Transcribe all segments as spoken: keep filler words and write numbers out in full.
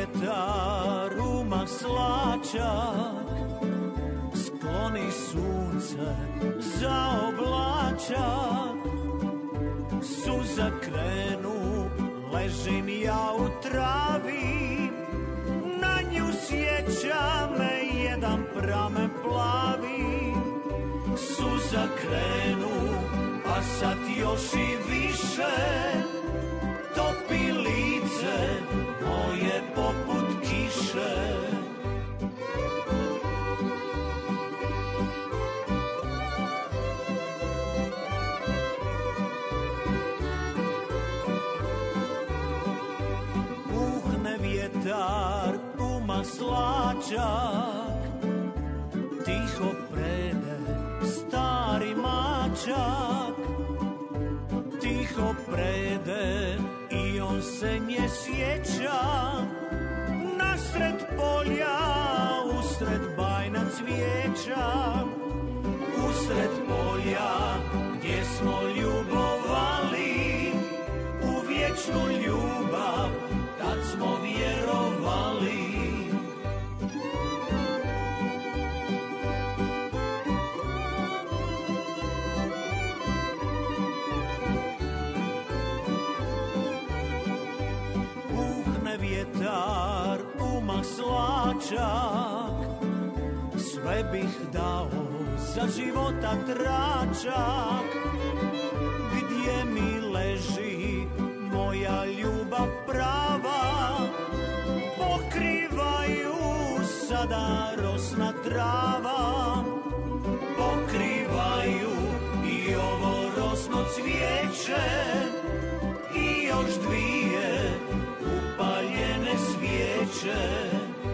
vjetar u maslačak, skloni sunce za oblačak, suza krenu, ležim ja u travi, na nju sjeća me jedan pramen plavi. Suza krenu, pa sad još i više, topi lice moje poput kiše. Puhne vjetar u maslačak, tiho prede stari mačak, tiho prede i on se nje sjeća, nasred polja, usred bajna cvijeća, usred polja gdje smo ljubovali, u vječnu ljubav tad smo vjerovali. Vjetar u maslačak, sve bih dao za života tračak, gdje mi leži moja ljubav prava, pokrivaju sada rosna trava, pokrivaju i ovo rosno cvijeće i još dvije upaljene svijeće.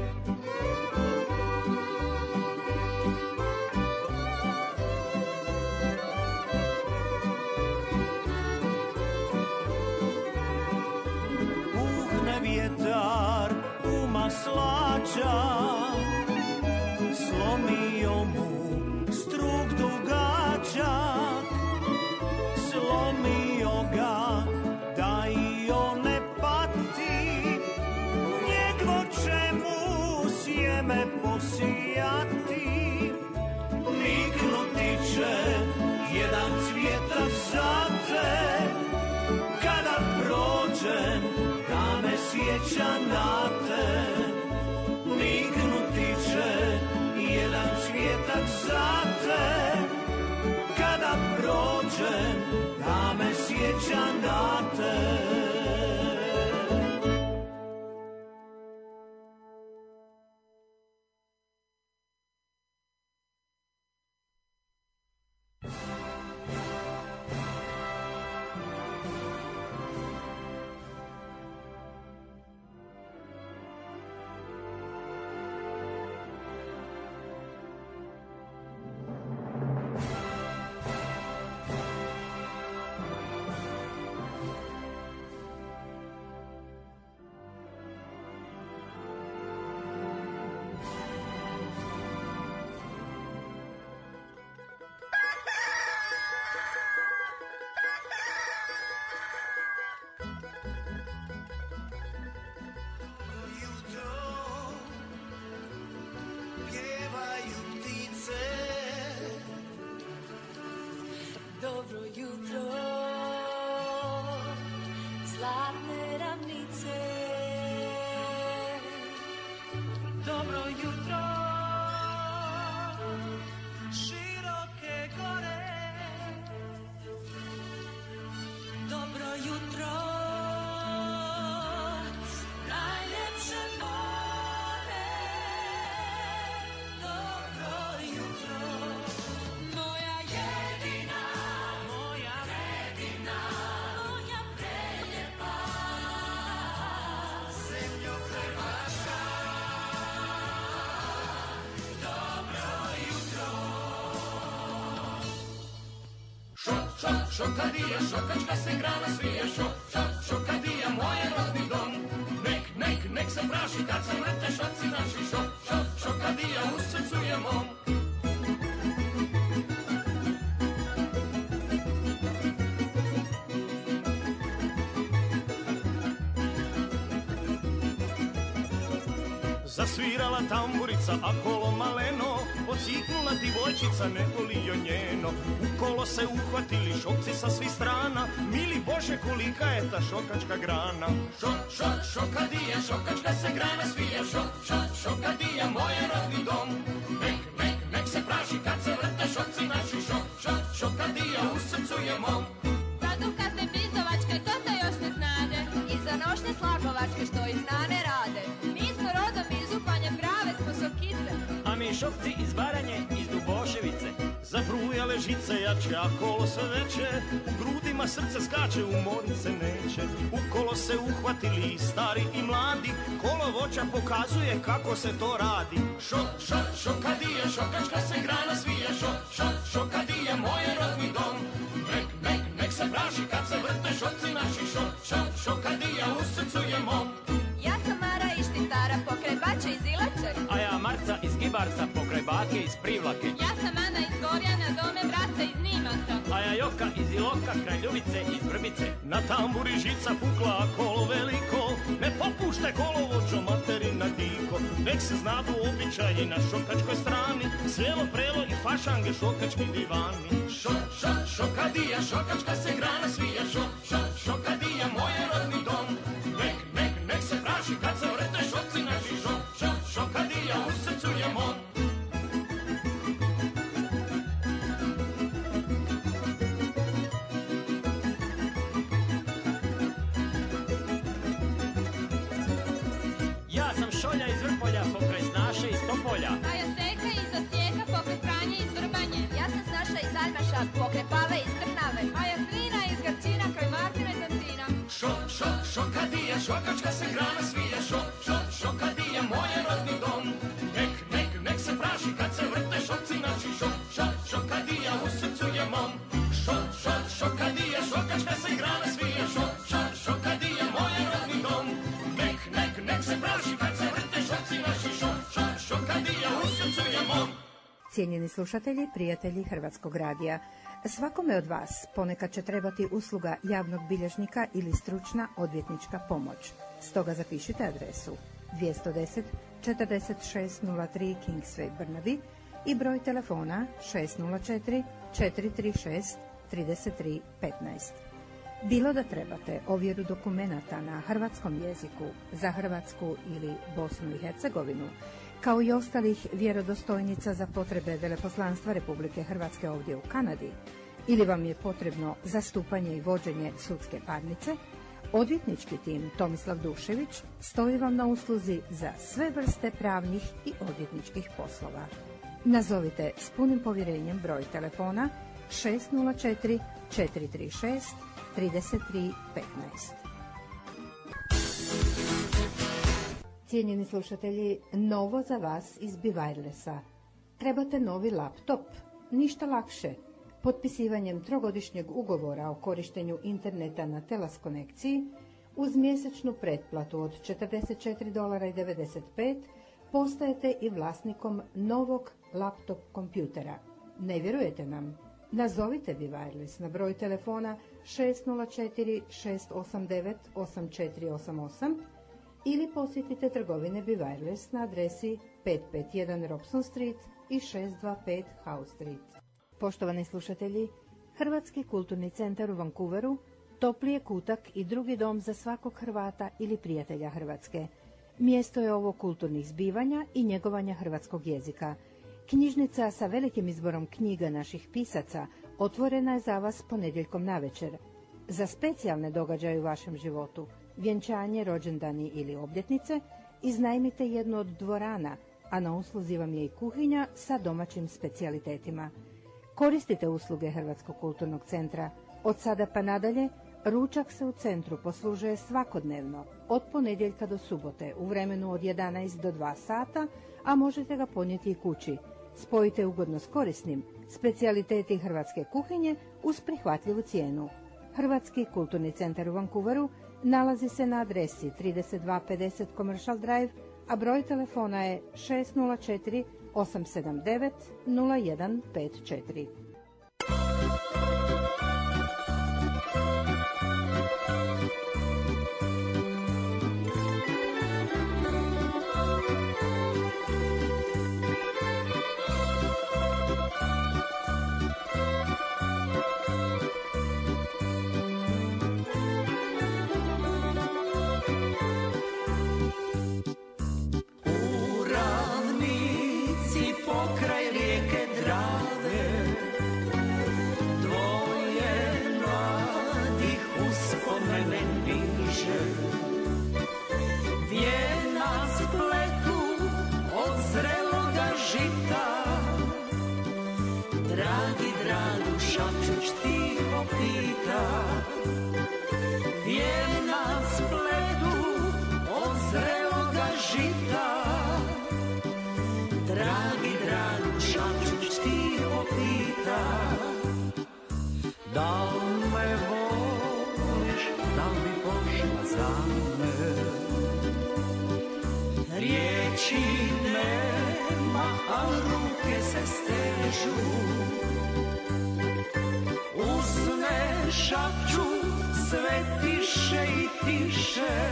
Puhne vjetar u maslačak, slomio mu struk dugačak, slomio ga da i on ne pati, njegovo će mu sjeme posijati, niknuti će jedan cvjetak za te, kada prođem da me sjeća na te, niknuti će jedan cvjetak za te, kada prođem da me sjeća na te. Dobro jutro, zlatne ravnice. Dobro jutro, široke gore. Dobro jutro, najljepše more. Dobro jutro, moja jedina, moja jedina, moja preljepa zemljo Hrvatska. Dobro jutro. Šok, šok, šokadija, šokačka se grana svija. Šok, šok, šokadija, moj rodni dom. Nek, nek, nek se praši kad se lete šoci naši. Šok, šok, šokadija, u srcu je mom. Zasvirala tamburica, a kolo maleno, odsiknula divojčica, nego li jo njeno. U kolo se uhvatili šokci sa svih strana, mili Bože kolika je ta šokačka grana. Šok, šok, šokadija, šokačka se grana svija, šok, šok, šokadija, moje rodni dom. Nek, nek, nek se praši kad se vrte šokci naši, šok, šok, šokadija, u srcu je mom. Produkatne bizovačke, ko to još ne znade, i za nošnje slagovačke što ih nane rade. Mi smo rodom iz Županje, prave smo šokice. A mi šokci iz Baranje, iz Duboševice. Zabrujale žice jače, a kolo sve veće, u grudima srce skače, umorit se neće. U kolo se uhvatili i stari i mladi, kolo voća pokazuje kako se to radi. Šok, šok, šokadija, šokačka se grana svija, šok, šok, šokadija, moje rodni dom. Nek, nek, nek se praši kad se vrte šokci naši, šok, šok, šokadija, u srcu je mom. Ja sam Mara iz Štitara, pokraj Bače iz Ilače. A ja Marca iz Gibarca, pokraj Bake iz Privlake. Ja sam Ana iz Gorjana, dome braca iz Nimaca. A ja Joka iz Iloka, kraj Ljubice iz Vrbice. Na tamburi žica pukla, a kolo veliko, ne popušte kolo vođo materina diko. Nek se znadu običaji na šokačkoj strani, sjelo prelo i fašange šokački divani. Šok, šok, šokadija, šokačka se grana svija, šok, šok, šokadija, moje rodni dom. Nek, nek, nek se praši kad se vrte šokci naši, šok, šok, šokadija, u srcu je mom. Ja sam Šolja iz Vrpolja, pokraj Snaše iz Topolja. A ja Seka iz Osijeka, pokraj Franje iz Vrbanje. Ja sam Snaša iz Almaša, pokraj Pave iz Trnave. A ja Klina iz Garčina, kraj Martina iz Antina. Šok, šok, šokadija, šokačka se grana svija, šok, šok, šokadija, moje rodni dom. Nek, nek, nek se praši kad se vrte šokci naši, šok, šok, šokadija, u srcu je mom. Šok, šok, šokadija, šokačka se grana svija, šok, šok, šokadija, moje rodni dom. Nek, nek, nek se praši kad se vrte šokci naši, šok, šok, šokadija, u srcu je mom. Cijenjeni slušatelji, prijatelji Hrvatskog radija, svakome od vas ponekad će trebati usluga javnog bilježnika ili stručna odvjetnička pomoć. Stoga zapišite adresu dvjesto deset četrdeset šest nula tri Kingsway Burnaby i broj telefona šest nula četiri četiri tri šest tri tri jedan pet. Bilo da trebate ovjeru dokumenata na hrvatskom jeziku za Hrvatsku ili Bosnu i Hercegovinu, kao i ostalih vjerodostojnica za potrebe veleposlanstva Republike Hrvatske ovdje u Kanadi, ili vam je potrebno zastupanje i vođenje sudske parnice, odvjetnički tim Tomislav Dušević stoji vam na usluzi za sve vrste pravnih i odvjetničkih poslova. Nazovite s punim povjerenjem broj telefona šest nula četiri četiri tri šest tri tri jedan pet. Cijenjeni slušatelji, novo za vas iz Bivajrlesa. Trebate novi laptop? Ništa lakše. Potpisivanjem trogodišnjeg ugovora o korištenju interneta na Telas konekciji uz mjesečnu pretplatu od četrdeset četiri dolara i devedeset pet postajete i vlasnikom novog laptop kompjutera. Ne vjerujete nam? Nazovite Bivajrles na broj telefona šest nula četiri šest osam devet osam četiri osam osam ili posjetite trgovine Bivajrles na adresi pet pet jedan Robson Street i šest dva pet House Street. Poštovani slušatelji, Hrvatski kulturni centar u Vancouveru topli je kutak i drugi dom za svakog Hrvata ili prijatelja Hrvatske. Mjesto je ovo kulturnih zbivanja i njegovanja hrvatskog jezika. Knjižnica sa velikim izborom knjiga naših pisaca otvorena je za vas ponedjeljkom navečer. Za specijalne događaje u vašem životu, vjenčanje, rođendani ili obljetnice, iznajmite jednu od dvorana, a na usluzi vam je i kuhinja sa domaćim specijalitetima. Koristite usluge Hrvatskog kulturnog centra. Od sada pa nadalje, ručak se u centru poslužuje svakodnevno, od ponedjeljka do subote, u vremenu od jedanaest do dva sata, a možete ga ponijeti i kući. Spojite ugodno s korisnim, specijaliteti hrvatske kuhinje uz prihvatljivu cijenu. Hrvatski kulturni centar u Vancouveru nalazi se na adresi trideset dva pedeset Commercial Drive, a broj telefona je šest nula četiri osam sedam devet nula jedan pet četiri. stežu. Usne šapću sve tiše i tiše,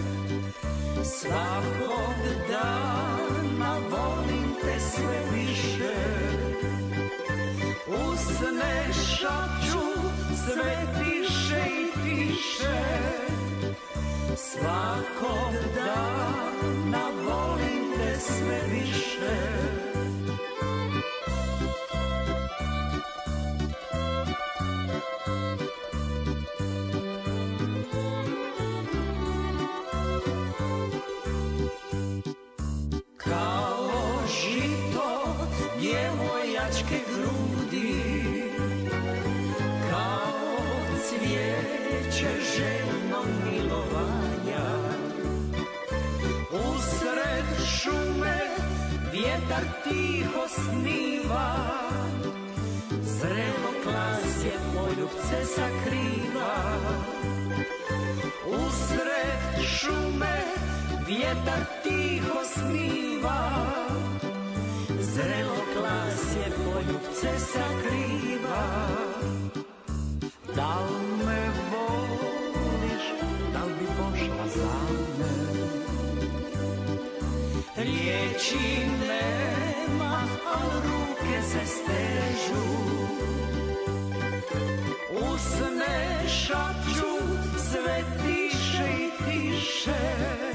svakog dana volim te sve više. Usne šapću sve tiše i tiše, svakog dana volim te sve više. Kao žito djevojačke grudi, kao cvijeće željnog milovanja. Usred šume vjetar tiho sniva, zrelo klasje poljubce sakriva. Usred šume vjetar tiho sniva, zrelo klasje poljubce sakriva. Da li me voliš, da li bi pošla za me? Riječi nema, al ruke se stežu. Usne šapću sve tiše i tiše,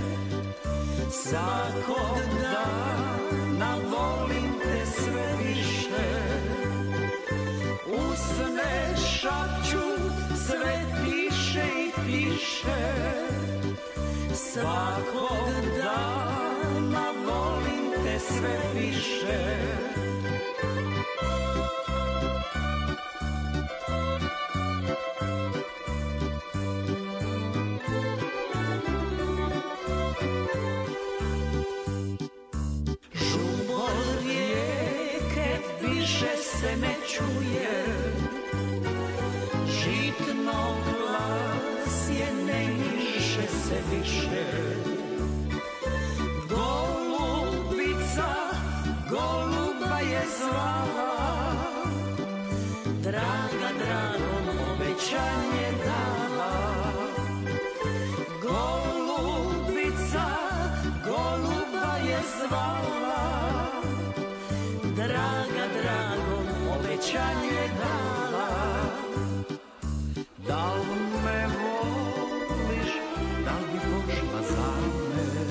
svakog dana volim te sve više. Usne šapću sve tiše i tiše, svakog dana volim te sve više. Žubor rijeke više se ne čuje, žitno glasje ne miše se više. Golubica goluba je zvala, draga dragom obećanje dala. Golubica goluba je zvala, draga dragom obećanje dala. Da li me voliš, da li bi pošla za me?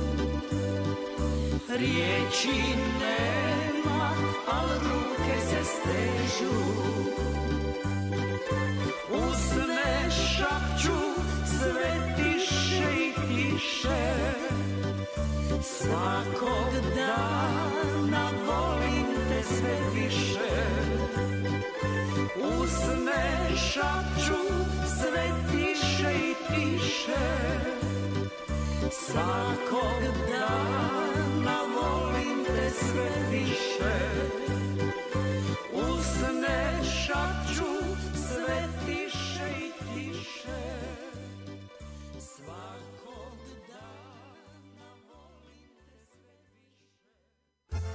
Riječi nema, al ruke se stežu. Usne šapću sve tiše i tiše, svakog dana volim te sve više. Usne šapću sve tiše i tiše, svakog dana volim te sve više. Usne šapću sve tiše i tiše, svakog dana volim te sve više.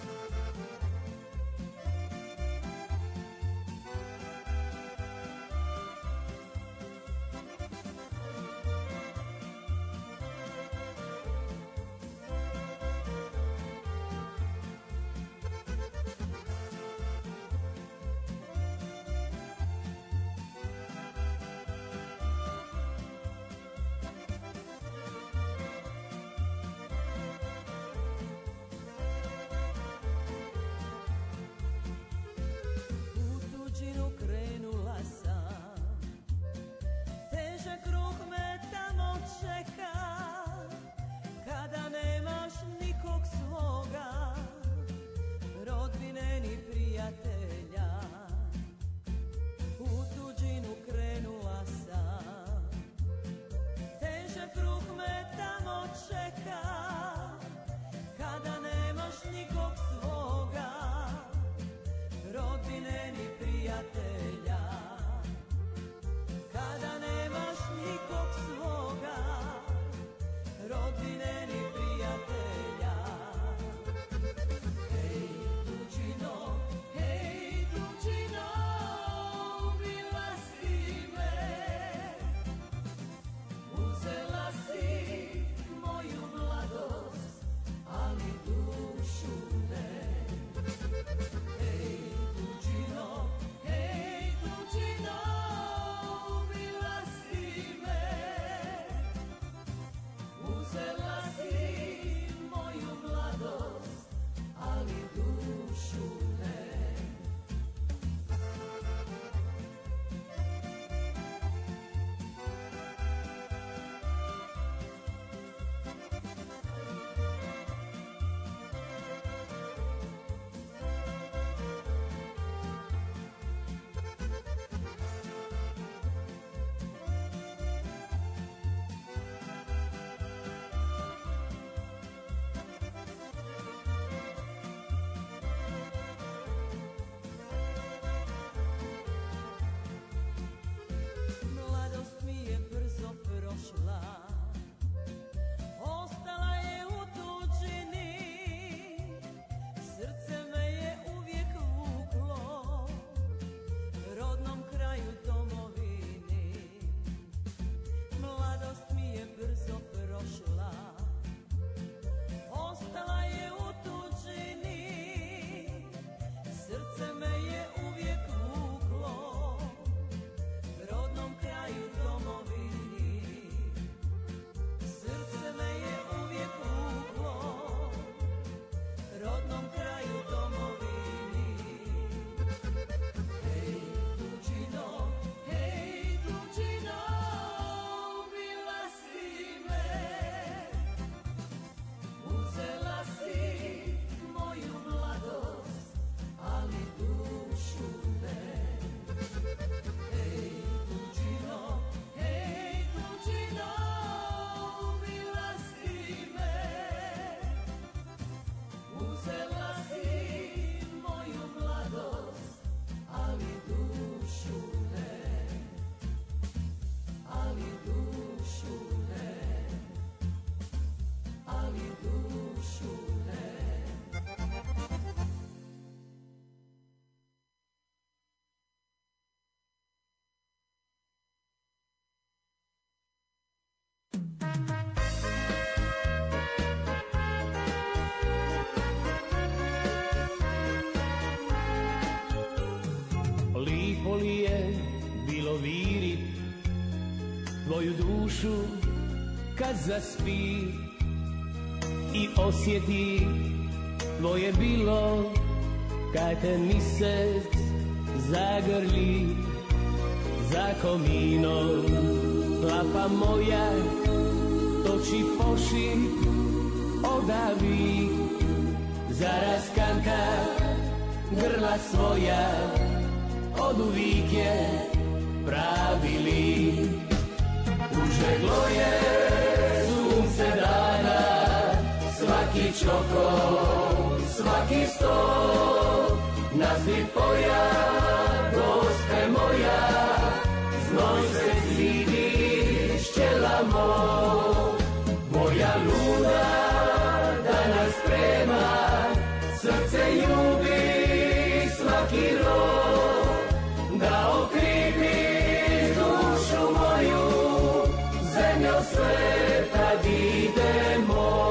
zaspi i osjeti tvoje bilo, kad te misec zagrli za kominom. Lapa moja toči poši odavi, zaraz kanka grla svoja od uvijek je pravili. Užeglo je sunce dana, svaki čoko, svaki sto, nasvi poja, gospe moja, znoj se zidi šćelamo. Moja luna danas sprema, srce ljubi svaki rod, da okripiš dušu moju, zemljo sveta idemo.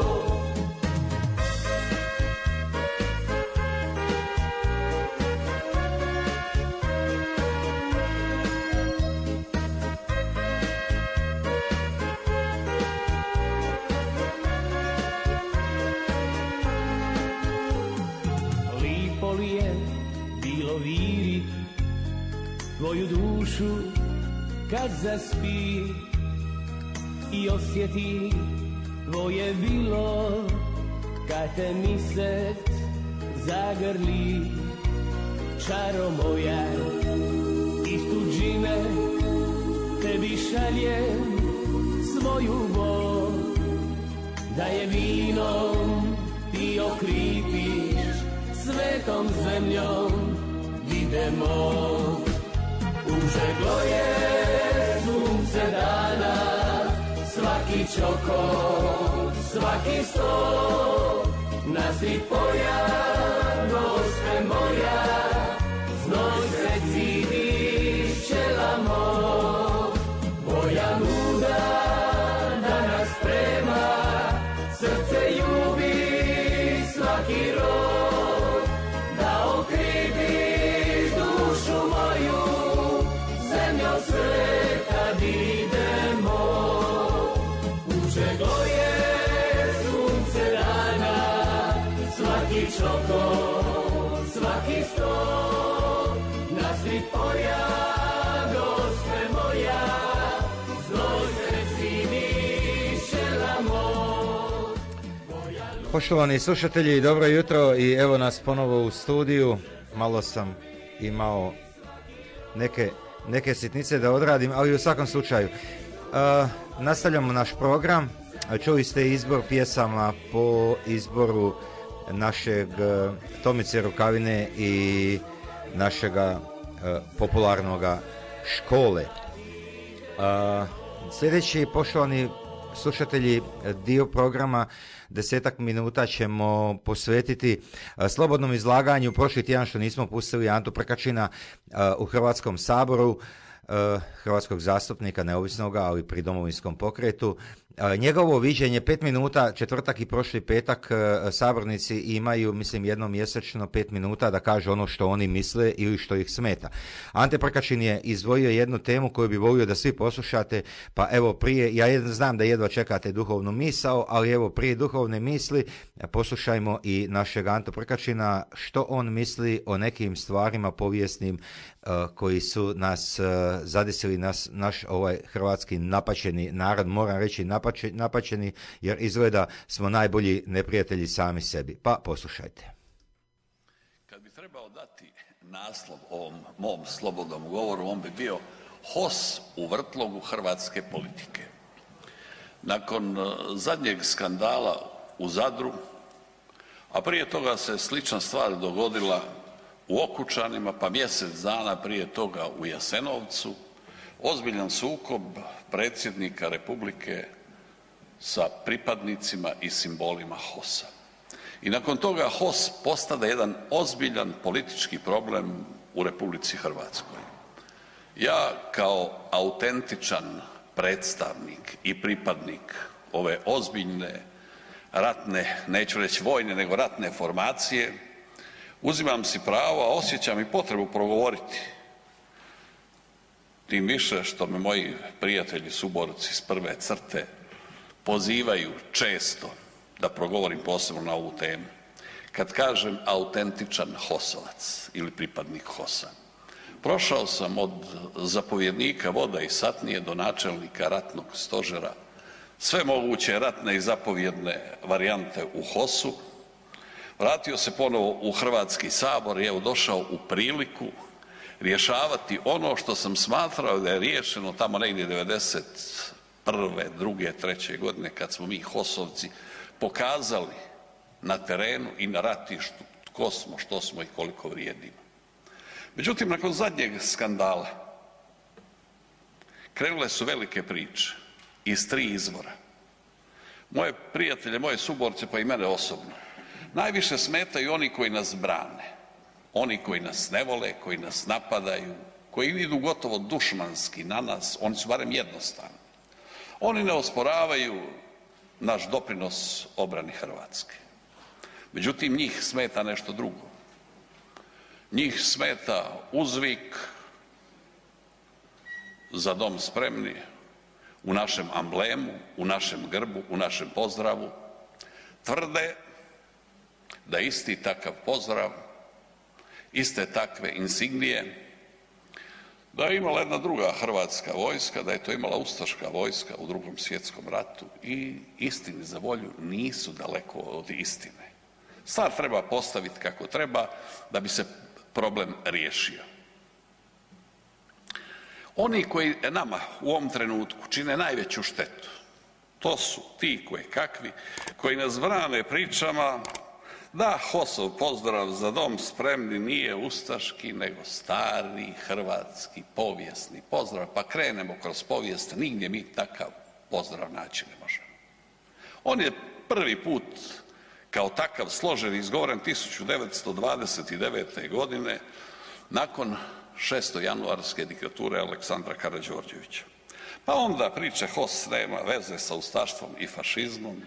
Tvoju dušu kad zaspi i osjeti tvoje bilo, kad te misec zagrli. Čaro moja iz tuđine tebi šaljem svoju bol, da je vinom ti okripiš, svetom zemljom idemo. Užeglo je sunce dana, svaki čoko, svaki sto, nasvi poja, gospe moja, znoj se cidi šćelamo. Moja nuda danas sprema, srce ljubi svaki rod, da okripiš dušu moju, zemljo sveta idemo. Užeglo je sunce dana, svaki čoko, svaki sto, nasvi poja, gospe moja, znoj se cidi šćelamo. Poštovani slušatelji, dobro jutro i evo nas ponovo u studiju. Malo sam imao neke neke sitnice da odradim, ali u svakom slučaju uh, nastavljamo naš program. Čuli ste izbor pjesama po izboru našeg uh, Tomice Rukavine i našega uh, popularnoga Škole. Uh, sljedeći, poštovani slušatelji, dio programa desetak minuta ćemo posvetiti slobodnom izlaganju. Prošli tjedan što nismo pustili Antu Prkačina u Hrvatskom saboru, hrvatskog zastupnika neovisnoga, ali pri Domovinskom pokretu. Njegovo viđenje pet minuta, četvrtak i prošli petak sabornici imaju, mislim, jednom mjesečno pet minuta da kažu ono što oni misle ili što ih smeta. Ante Prkačin je izdvojio jednu temu koju bi volio da svi poslušate, pa evo prije, ja znam da jedva čekate duhovnu misao, ali evo prije duhovne misli poslušajmo i našeg Antu Prkačina što on misli o nekim stvarima povijesnim koji su nas zadesili, nas, naš ovaj hrvatski napačeni narod, moram reći napačeni, napačeni jer izgleda smo najbolji neprijatelji sami sebi. Pa poslušajte. Kad bi trebao dati naslov ovom mom slobodnom govoru, on bi bio H O S u vrtlogu hrvatske politike. Nakon zadnjeg skandala u Zadru, a prije toga se slična stvar dogodila u Okučanima, pa mjesec dana prije toga u Jasenovcu, ozbiljan sukob predsjednika Republike sa pripadnicima i simbolima H O S-a. I nakon toga H O S postade jedan ozbiljan politički problem u Republici Hrvatskoj. Ja kao autentičan predstavnik i pripadnik ove ozbiljne ratne, neću reći vojne, nego ratne formacije, uzimam si pravo, a osjećam i potrebu progovoriti. Tim više što me moji prijatelji, suborci iz prve crte pozivaju često da progovorim posebno na ovu temu. Kad kažem autentičan Hosovac ili pripadnik Hosa, prošao sam od zapovjednika voda i satnije do načelnika ratnog stožera, sve moguće ratne i zapovjedne varijante u Hosu, vratio se ponovo u Hrvatski sabor i evo došao u priliku rješavati ono što sam smatrao da je riješeno tamo negdje devedeset prve, druge, treće godine kad smo mi Hosovci pokazali na terenu i na ratištu tko smo, što smo i koliko vrijedimo. Međutim, nakon zadnjeg skandala krenule su velike priče iz tri izvora. Moje prijatelje, moje suborce, pa i mene osobno, najviše smetaju oni koji nas brane, oni koji nas ne vole, koji nas napadaju, koji idu gotovo dušmanski na nas, oni su barem jednostavni. Oni ne osporavaju naš doprinos obrani Hrvatske. Međutim, njih smeta nešto drugo. Njih smeta uzvik za dom spremni u našem amblemu, u našem grbu, u našem pozdravu. Tvrde da isti takav pozdrav, iste takve insignije, da je imala jedna druga hrvatska vojska, da je to imala ustaška vojska u Drugom svjetskom ratu i istini za volju nisu daleko od istine. Stvar treba postaviti kako treba da bi se problem riješio. Oni koji nama u ovom trenutku čine najveću štetu, to su ti koje kakvi, koji nas brane pričama da Hosov pozdrav za dom spremni nije ustaški, nego stari hrvatski povijesni pozdrav, pa krenemo kroz povijest, nigdje mi takav pozdrav naći ne možemo. On je prvi put kao takav složen i izgovoren tisuću devetsto dvadeset devete. godine nakon šestojanuarske diktature Aleksandra Karađorđevića. Pa onda priče Hos nema veze sa ustaštvom i fašizmom.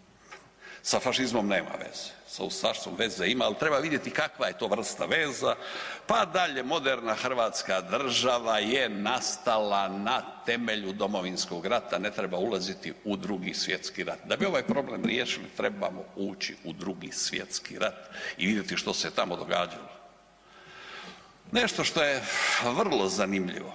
Sa fašizmom nema veze, sa ustaštvom veze ima, ali treba vidjeti kakva je to vrsta veza. Pa dalje, moderna hrvatska država je nastala na temelju Domovinskog rata, ne treba ulaziti u Drugi svjetski rat. Da bi ovaj problem riješili, trebamo ući u Drugi svjetski rat i vidjeti što se tamo događalo. Nešto što je vrlo zanimljivo,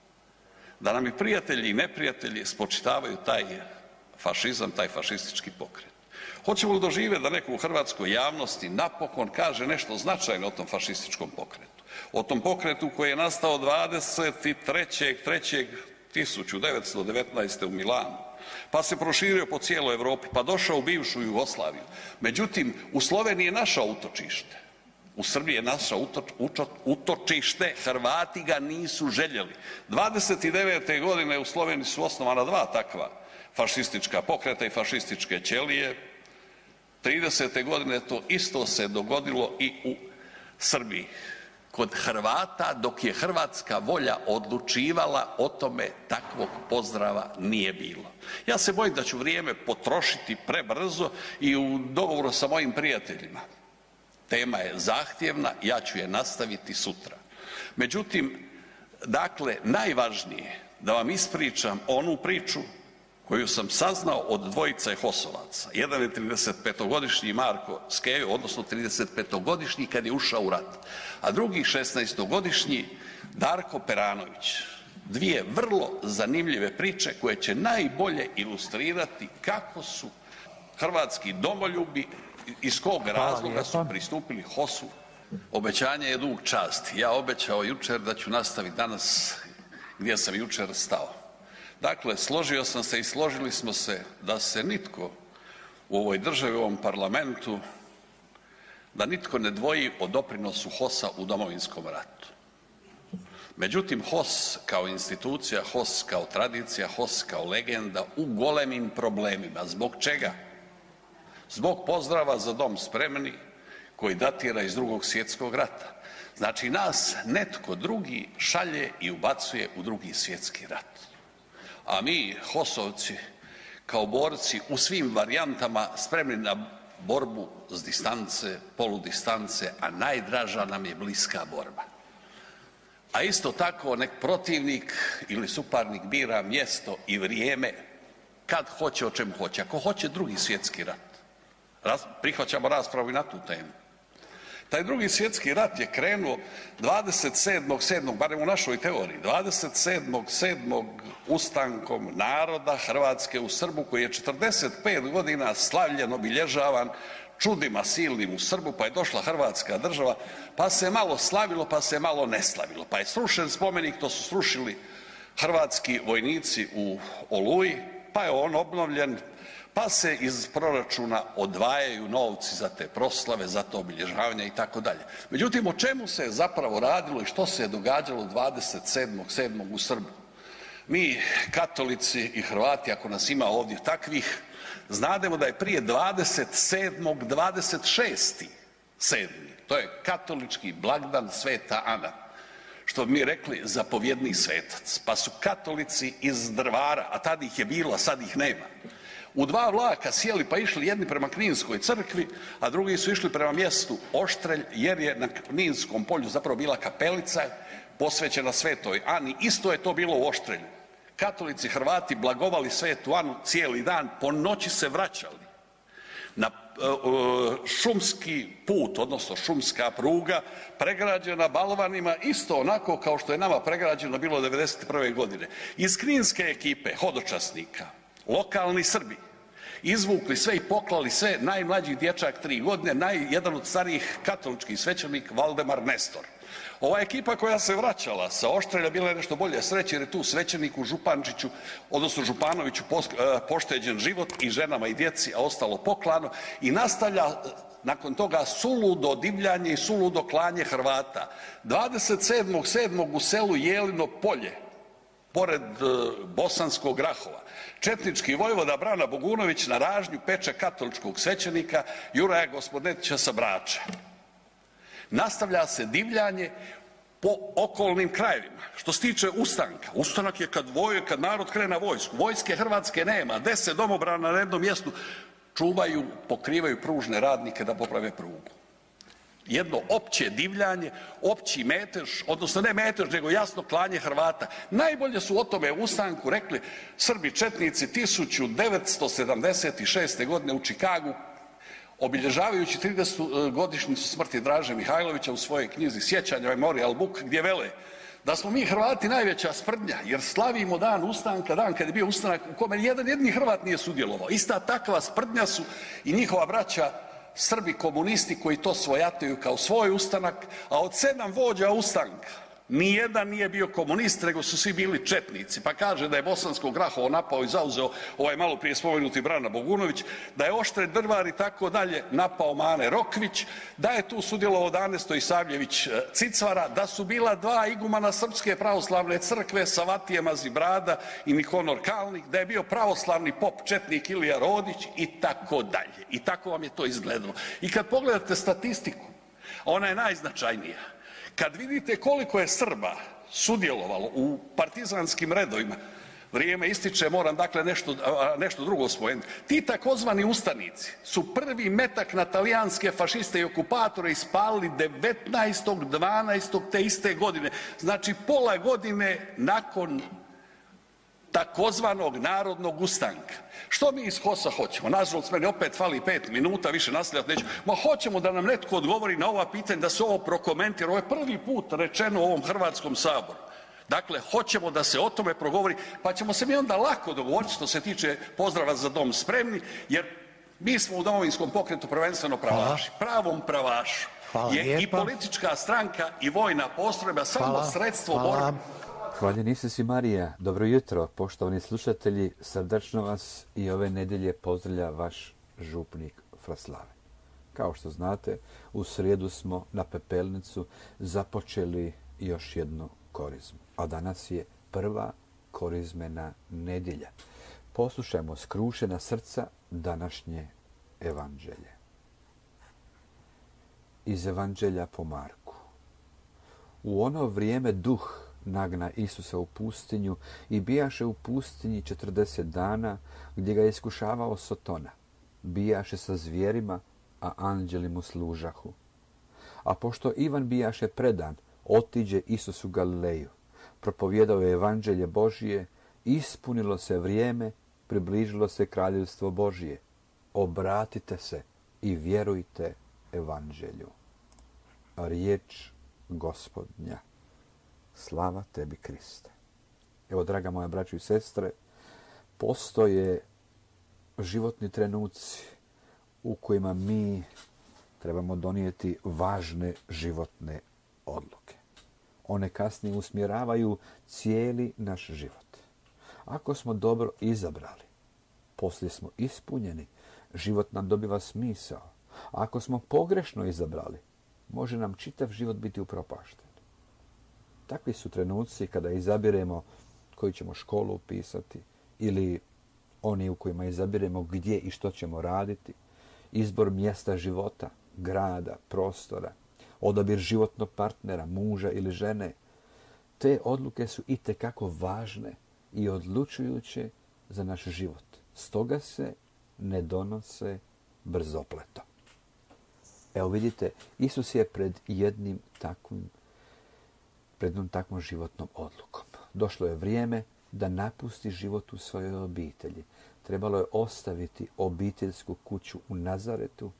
da nam i prijatelji i neprijatelji spočitavaju taj fašizam, taj fašistički pokret. Hoćemo li doživjeti da neko u hrvatskoj javnosti napokon kaže nešto značajno o tom fašističkom pokretu? O tom pokretu koji je nastao dvadeset trećeg trećeg tisuću devetsto devetnaeste. u Milanu, pa se proširio po cijeloj Europi, pa došao u bivšu Jugoslaviju. Međutim, u Sloveniji je našao utočište. U Srbiji je našao utočište, Hrvati ga nisu željeli. dvadeset devete. godine u Sloveniji su osnovana dva takva fašistička pokreta i fašističke ćelije. tridesete. godine to isto se dogodilo i u Srbiji. Kod Hrvata, dok je hrvatska volja odlučivala o tome, takvog pozdrava nije bilo. Ja se bojim da ću vrijeme potrošiti prebrzo i u dogovoru sa mojim prijateljima. Tema je zahtjevna, ja ću je nastaviti sutra. Međutim, dakle, najvažnije da vam ispričam onu priču koju sam saznao od dvojice Hosovaca. Jedan je tridesetpetogodišnji Marko Skejo, odnosno tridesetpetogodišnji kad je ušao u rat, a drugi šesnaestogodišnji Darko Peranović. Dvije vrlo zanimljive priče koje će najbolje ilustrirati kako su hrvatski domoljubi, iz kog razloga su pristupili Hosu. Obećanje je dug časti. Ja obećao jučer da ću nastaviti danas gdje sam jučer stao. Dakle, složio sam se i složili smo se da se nitko u ovoj državi, u ovom parlamentu, da nitko ne dvoji o doprinosu Hosa u Domovinskom ratu. Međutim, Hos kao institucija, Hos kao tradicija, Hos kao legenda u golemim problemima. Zbog čega? Zbog pozdrava za dom spremni koji datira iz Drugog svjetskog rata. Znači, nas netko drugi šalje i ubacuje u Drugi svjetski rat. A mi, Hosovci, kao borci u svim varijantama spremni na borbu s distance, poludistance, a najdraža nam je bliska borba. A isto tako nek protivnik ili suparnik bira mjesto i vrijeme kad hoće, o čemu hoće. Ako hoće drugi svjetski rat, raz, prihvaćamo raspravu i na tu temu. Taj drugi svjetski rat je krenuo dvadeset sedmog sedmog barem u našoj teoriji, dvadeset sedmog sedmog ustankom naroda Hrvatske u Srbu koji je četrdeset pet godina slavljen, obilježavan čudima silnim u Srbu, pa je došla Hrvatska država, pa se malo slavilo, pa se malo ne slavilo. Pa je srušen spomenik, to su srušili hrvatski vojnici u Oluji, pa je on obnovljen, pa se iz proračuna odvajaju novci za te proslave, za to obilježavanje i tako dalje. Međutim, o čemu se je zapravo radilo i što se je događalo dvadeset sedmog sedmog u Srbu? Mi, katolici i Hrvati, ako nas ima ovdje takvih, znademo da je prije dvadeset sedmog dvadeset šesti sedmi To je katolički blagdan Sveta Ana, što bi mi rekli zapovjedni svetac. Pa su katolici iz Drvara, a tad ih je bilo, a sad ih nema, u dva vlaka sjeli pa išli jedni prema Kninskoj crkvi, a drugi su išli prema mjestu Oštrelj, jer je na Kninskom polju zapravo bila kapelica posvećena Svetoj Ani. Isto je to bilo u Oštrelju. Katolici Hrvati blagovali Svetu Anu cijeli dan, po noći se vraćali. Na šumski put, odnosno šumska pruga, pregrađena balvanima, isto onako kao što je nama pregrađeno bilo devedeset prve godine. Iz kninske ekipe hodočasnika, lokalni Srbi, izvukli sve i poklali sve, najmlađi dječak tri godine, naj, jedan od starijih katoličkih svećenik Valdemar Nestor. Ova ekipa koja se vraćala sa Oštrelja bila je nešto bolje sreće jer je tu svećeniku Župančiću, odnosno Županoviću pošteđen život i ženama i djeci, a ostalo poklano i nastavlja nakon toga suludo divljanje i suludo klanje Hrvata. dvadeset sedmog sedmog u selu Jelino polje, pored Bosanskog Grahova, četnički vojvoda Brana Bogunović na ražnju peče katoličkog svećenika Juraja Gospodetića sa Brača. Nastavlja se divljanje po okolnim krajevima. Što se tiče ustanka, ustanak je kad, voj, kad narod krene na vojsku. Vojske Hrvatske nema, deset domobrana na jednom mjestu čuvaju, pokrivaju pružne radnike da poprave prugu. Jedno opće divljanje, opći metež, odnosno ne metež, nego jasno klanje Hrvata. Najbolje su o tome ustanku rekli Srbi četnici tisuću devetsto sedamdeset šeste godine u Čikagu, obilježavajući tridesetu godišnjicu smrti Draže Mihajlovića u svojoj knjizi Sjećanja Memorial Book, gdje vele da smo mi Hrvati najveća sprdnja jer slavimo dan ustanka, dan kad je bio ustanak u kome jedan jedini Hrvat nije sudjelovao. Ista takva sprdnja su i njihova braća Srbi komunisti koji to svojataju kao svoj ustanak, a od sedam vođa ustanka nijedan nije bio komunist, nego su svi bili četnici. Pa kaže da je Bosansko Grahovo napao i zauzeo ovaj malo prije spomenuti Brana Bogunović, da je Oštrelj, Drvar i tako dalje napao Mane Rokvić, da je tu sudjelovao Dane Stojisavljević Cicvara, da su bila dva igumana Srpske pravoslavne crkve, Savatije Mazibrada i Nikonor Kalnik, da je bio pravoslavni pop četnik Ilija Rodić i tako dalje. I tako vam je to izgledalo. I kad pogledate statistiku, ona je najznačajnija. Kad vidite koliko je Srba sudjelovalo u partizanskim redovima, vrijeme ističe, moram dakle nešto, nešto drugo spomenuti. Ti takozvani ustanici su prvi metak na talijanske fašiste i okupatore ispalili devetnaestog dvanaestog te iste godine. Znači pola godine nakon takozvanog narodnog ustanka. Što mi iz HOS-a hoćemo? Nažalost, meni opet fali pet minuta, više nastavljati neću. Ma hoćemo da nam netko odgovori na ova pitanja, da se ovo prokomentira. Ovo je prvi put rečeno u ovom Hrvatskom saboru. Dakle, hoćemo da se o tome progovori, pa ćemo se mi onda lako dogovoriti što se tiče pozdrava za dom spremni, jer mi smo u Domovinskom pokretu prvenstveno pravaši. Hvala. Pravom pravašu Hvala je lijepa. I politička stranka i vojna postrojba samo Hvala. Sredstvo Hvala. borbe. Hvaljen Isus i Marija, dobro jutro, poštovani slušatelji, srdačno vas i ove nedjelje pozdravlja vaš župnik Fraslave. Kao što znate, u srijedu smo na Pepelnicu započeli još jednu korizmu, a danas je prva korizmena nedjelja. Poslušajmo skrušena srca današnje evanđelje. Iz evanđelja po Marku. U ono vrijeme duh nagna Isusa u pustinju i bijaše u pustinji četrdeset dana, gdje ga je iskušavao Sotona. Bijaše sa zvijerima, a anđeli mu služahu. A pošto Ivan bijaše predan, otiđe Isus u Galileju. Propovijedao je evanđelje Božije, ispunilo se vrijeme približilo se kraljevstvo Božje. Obratite se i vjerujte evanđelju. Riječ Gospodnja. Slava tebi, Kriste. Evo, draga moja braćo i sestre, postoje životni trenuci u kojima mi trebamo donijeti važne životne odluke. One kasnije usmjeravaju cijeli naš život. Ako smo dobro izabrali, poslije smo ispunjeni, život nam dobiva smisao. Ako smo pogrešno izabrali, može nam čitav život biti upropašten. Takvi su trenuci kada izabiremo koju ćemo školu upisati ili oni u kojima izabiremo gdje i što ćemo raditi, izbor mjesta života, grada, prostora, odabir životnog partnera, muža ili žene. Te odluke su itekako važne i odlučujuće za naš život. Stoga se ne donose brzopleto. Evo vidite, Isus je pred jednim takvim, pred jednom takvom životnom odlukom. Došlo je vrijeme da napusti život u svojoj obitelji. Trebalo je ostaviti obiteljsku kuću u Nazaretu,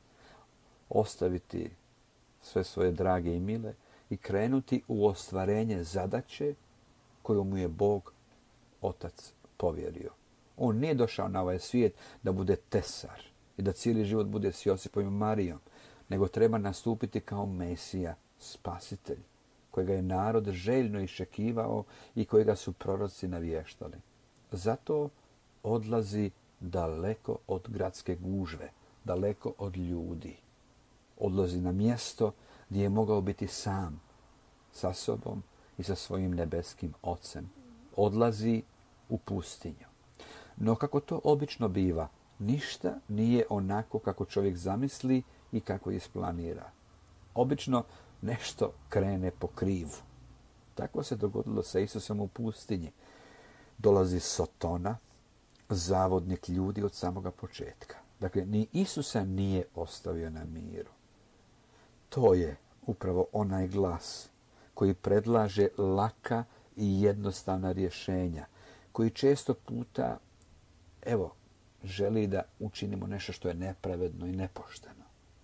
ostaviti sve svoje drage i mile i krenuti u ostvarenje zadaće koju mu je Bog Otac povjerio. On nije došao na ovaj svijet da bude tesar i da cijeli život bude s Josipom i Marijom, nego treba nastupiti kao Mesija, spasitelj, kojega je narod željno iščekivao i kojega su proroci navještali. Zato odlazi daleko od gradske gužve, daleko od ljudi. Odlazi na mjesto gdje je mogao biti sam, sa sobom i sa svojim nebeskim Ocem. Odlazi u pustinju. No kako to obično biva, ništa nije onako kako čovjek zamisli i kako isplanira. Obično nešto krene po krivu. Tako se dogodilo sa Isusom u pustinji. Dolazi Sotona, zavodnik ljudi od samoga početka. Dakle, ni Isusa nije ostavio na miru. To je upravo onaj glas koji predlaže laka i jednostavna rješenja, koji često puta, evo, želi da učinimo nešto što je nepravedno i nepošteno.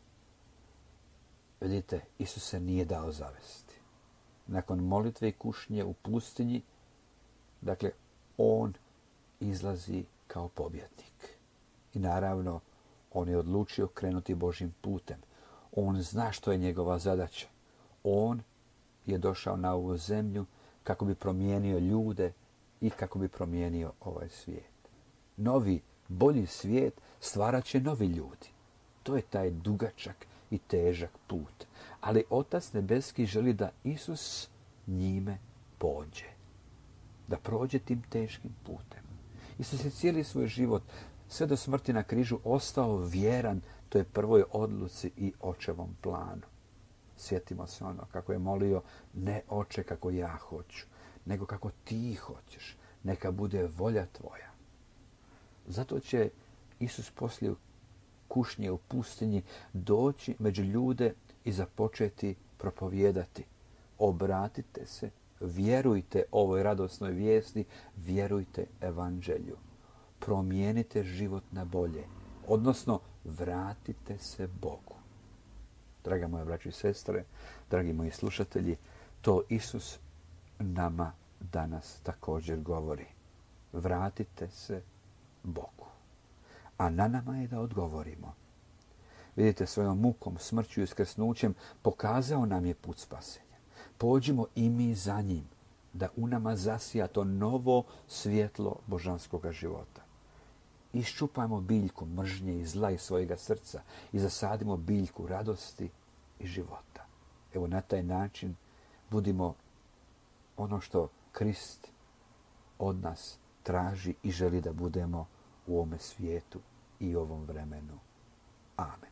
Vidite, Isus se nije dao zavesti. Nakon molitve i kušnje u pustinji, dakle, on izlazi kao pobjednik. I naravno, on je odlučio krenuti Božjim putem. On zna što je njegova zadaća. On je došao na ovu zemlju kako bi promijenio ljude i kako bi promijenio ovaj svijet. Novi, bolji svijet stvarat će novi ljudi. To je taj dugačak i težak put. Ali Otac Nebeski želi da Isus njime pođe. Da prođe tim teškim putem. Isus je cijeli svoj život, sve do smrti na križu, ostao vjeran toj prvoj odluci i očevom planu. Sjetimo se ono kako je molio, ne oče kako ja hoću, nego kako ti hoćeš. Neka bude volja tvoja. Zato će Isus poslije kušnje u pustinji doći među ljude i započeti propovijedati. Obratite se, vjerujte ovoj radosnoj vijesti, vjerujte evanđelju. Promijenite život na bolje, odnosno vratite se Bogu. Draga moja braćo i sestre, dragi moji slušatelji, to Isus nama danas također govori. Vratite se Bogu. A na nama je da odgovorimo. Vidite, svojom mukom, smrću i uskrsnućem pokazao nam je put spasenja. Pođimo i mi za njim, da u nama zasija to novo svjetlo božanskog života. Iščupajmo biljku mržnje i zla iz svojega srca i zasadimo biljku radosti i života. Evo, na taj način budimo ono što Krist od nas traži i želi da budemo u ovome svijetu i ovom vremenu. Amen.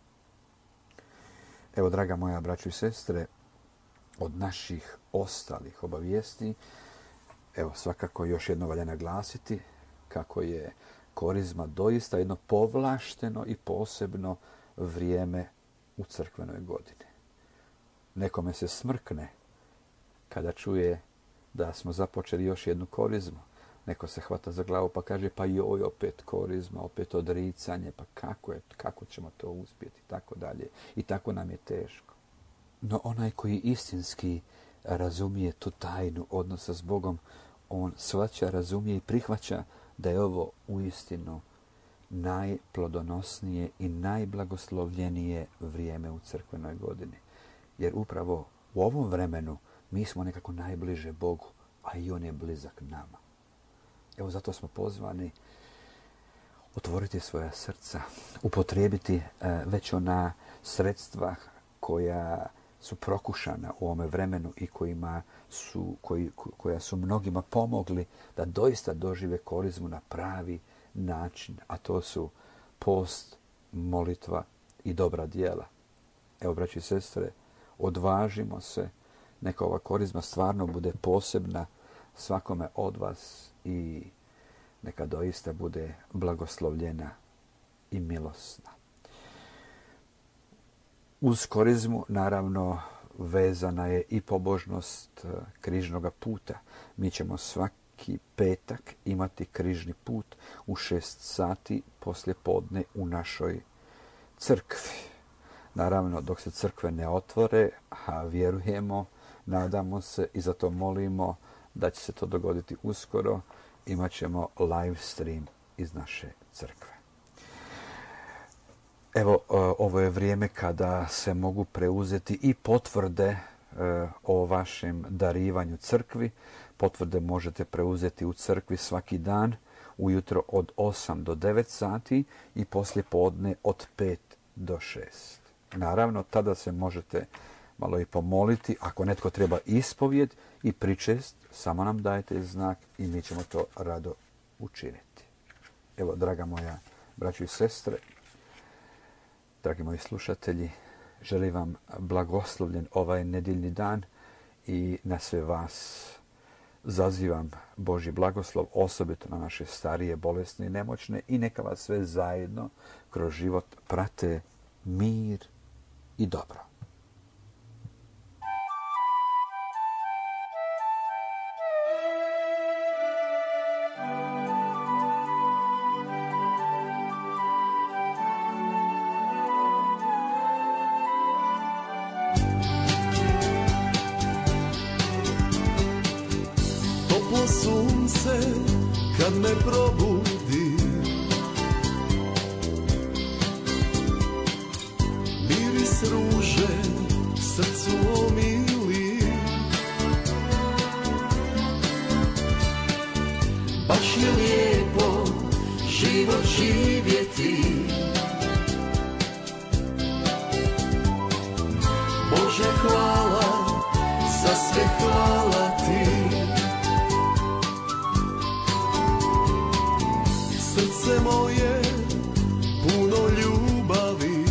Evo, draga moja braćo i sestre, od naših ostalih obavijesti, evo, svakako još jedno valja naglasiti kako je Korizma doista jedno povlašteno i posebno vrijeme u crkvenoj godini. Nekome se smrkne kada čuje da smo započeli još jednu korizmu. Neko se hvata za glavu pa kaže pa joj, opet korizma, opet odricanje, pa kako, je, kako ćemo to uspjeti i tako dalje. I tako nam je teško. No onaj koji istinski razumije tu tajnu odnosa s Bogom, on shvaća, razumije i prihvaća da je ovo uistinu najplodonosnije i najblagoslovljenije vrijeme u crkvenoj godini. Jer upravo u ovom vremenu mi smo nekako najbliže Bogu, a i on je blizak nama. Evo zato smo pozvani otvoriti svoja srca, upotrijebiti e, već ona sredstva koja su prokušana u ovome vremenu i kojima su, koji, koja su mnogima pomogli da doista dožive korizmu na pravi način, a to su post, molitva i dobra djela. Evo, braći i sestre, odvažimo se, neka ova korizma stvarno bude posebna svakome od vas i neka doista bude blagoslovljena i milosna. Uz korizmu, naravno, vezana je i pobožnost križnog puta. Mi ćemo svaki petak imati križni put u šest sati poslije podne u našoj crkvi. Naravno, dok se crkve ne otvore, a vjerujemo, nadamo se i zato molimo da će se to dogoditi uskoro, imat ćemo live stream iz naše crkve. Evo, ovo je vrijeme kada se mogu preuzeti i potvrde o vašem darivanju crkvi. Potvrde možete preuzeti u crkvi svaki dan, ujutro od osam do devet sati i poslije podne od pet do šest. Naravno, tada se možete malo i pomoliti. Ako netko treba ispovjed i pričest, samo nam dajte znak i mi ćemo to rado učiniti. Evo, draga moja braćo i sestre, dragi moji slušatelji, želim vam blagoslovljen ovaj nedjeljni dan i na sve vas zazivam Božji blagoslov, osobito na naše starije, bolesne i nemoćne, i neka vas sve zajedno kroz život prate mir i dobro. Toplo sunce kad me probudi, miris ruže srcu omili, baš je lijepo život živjeti. Bože, hvala, za sve hvala ti. Srce moje puno ljubavi,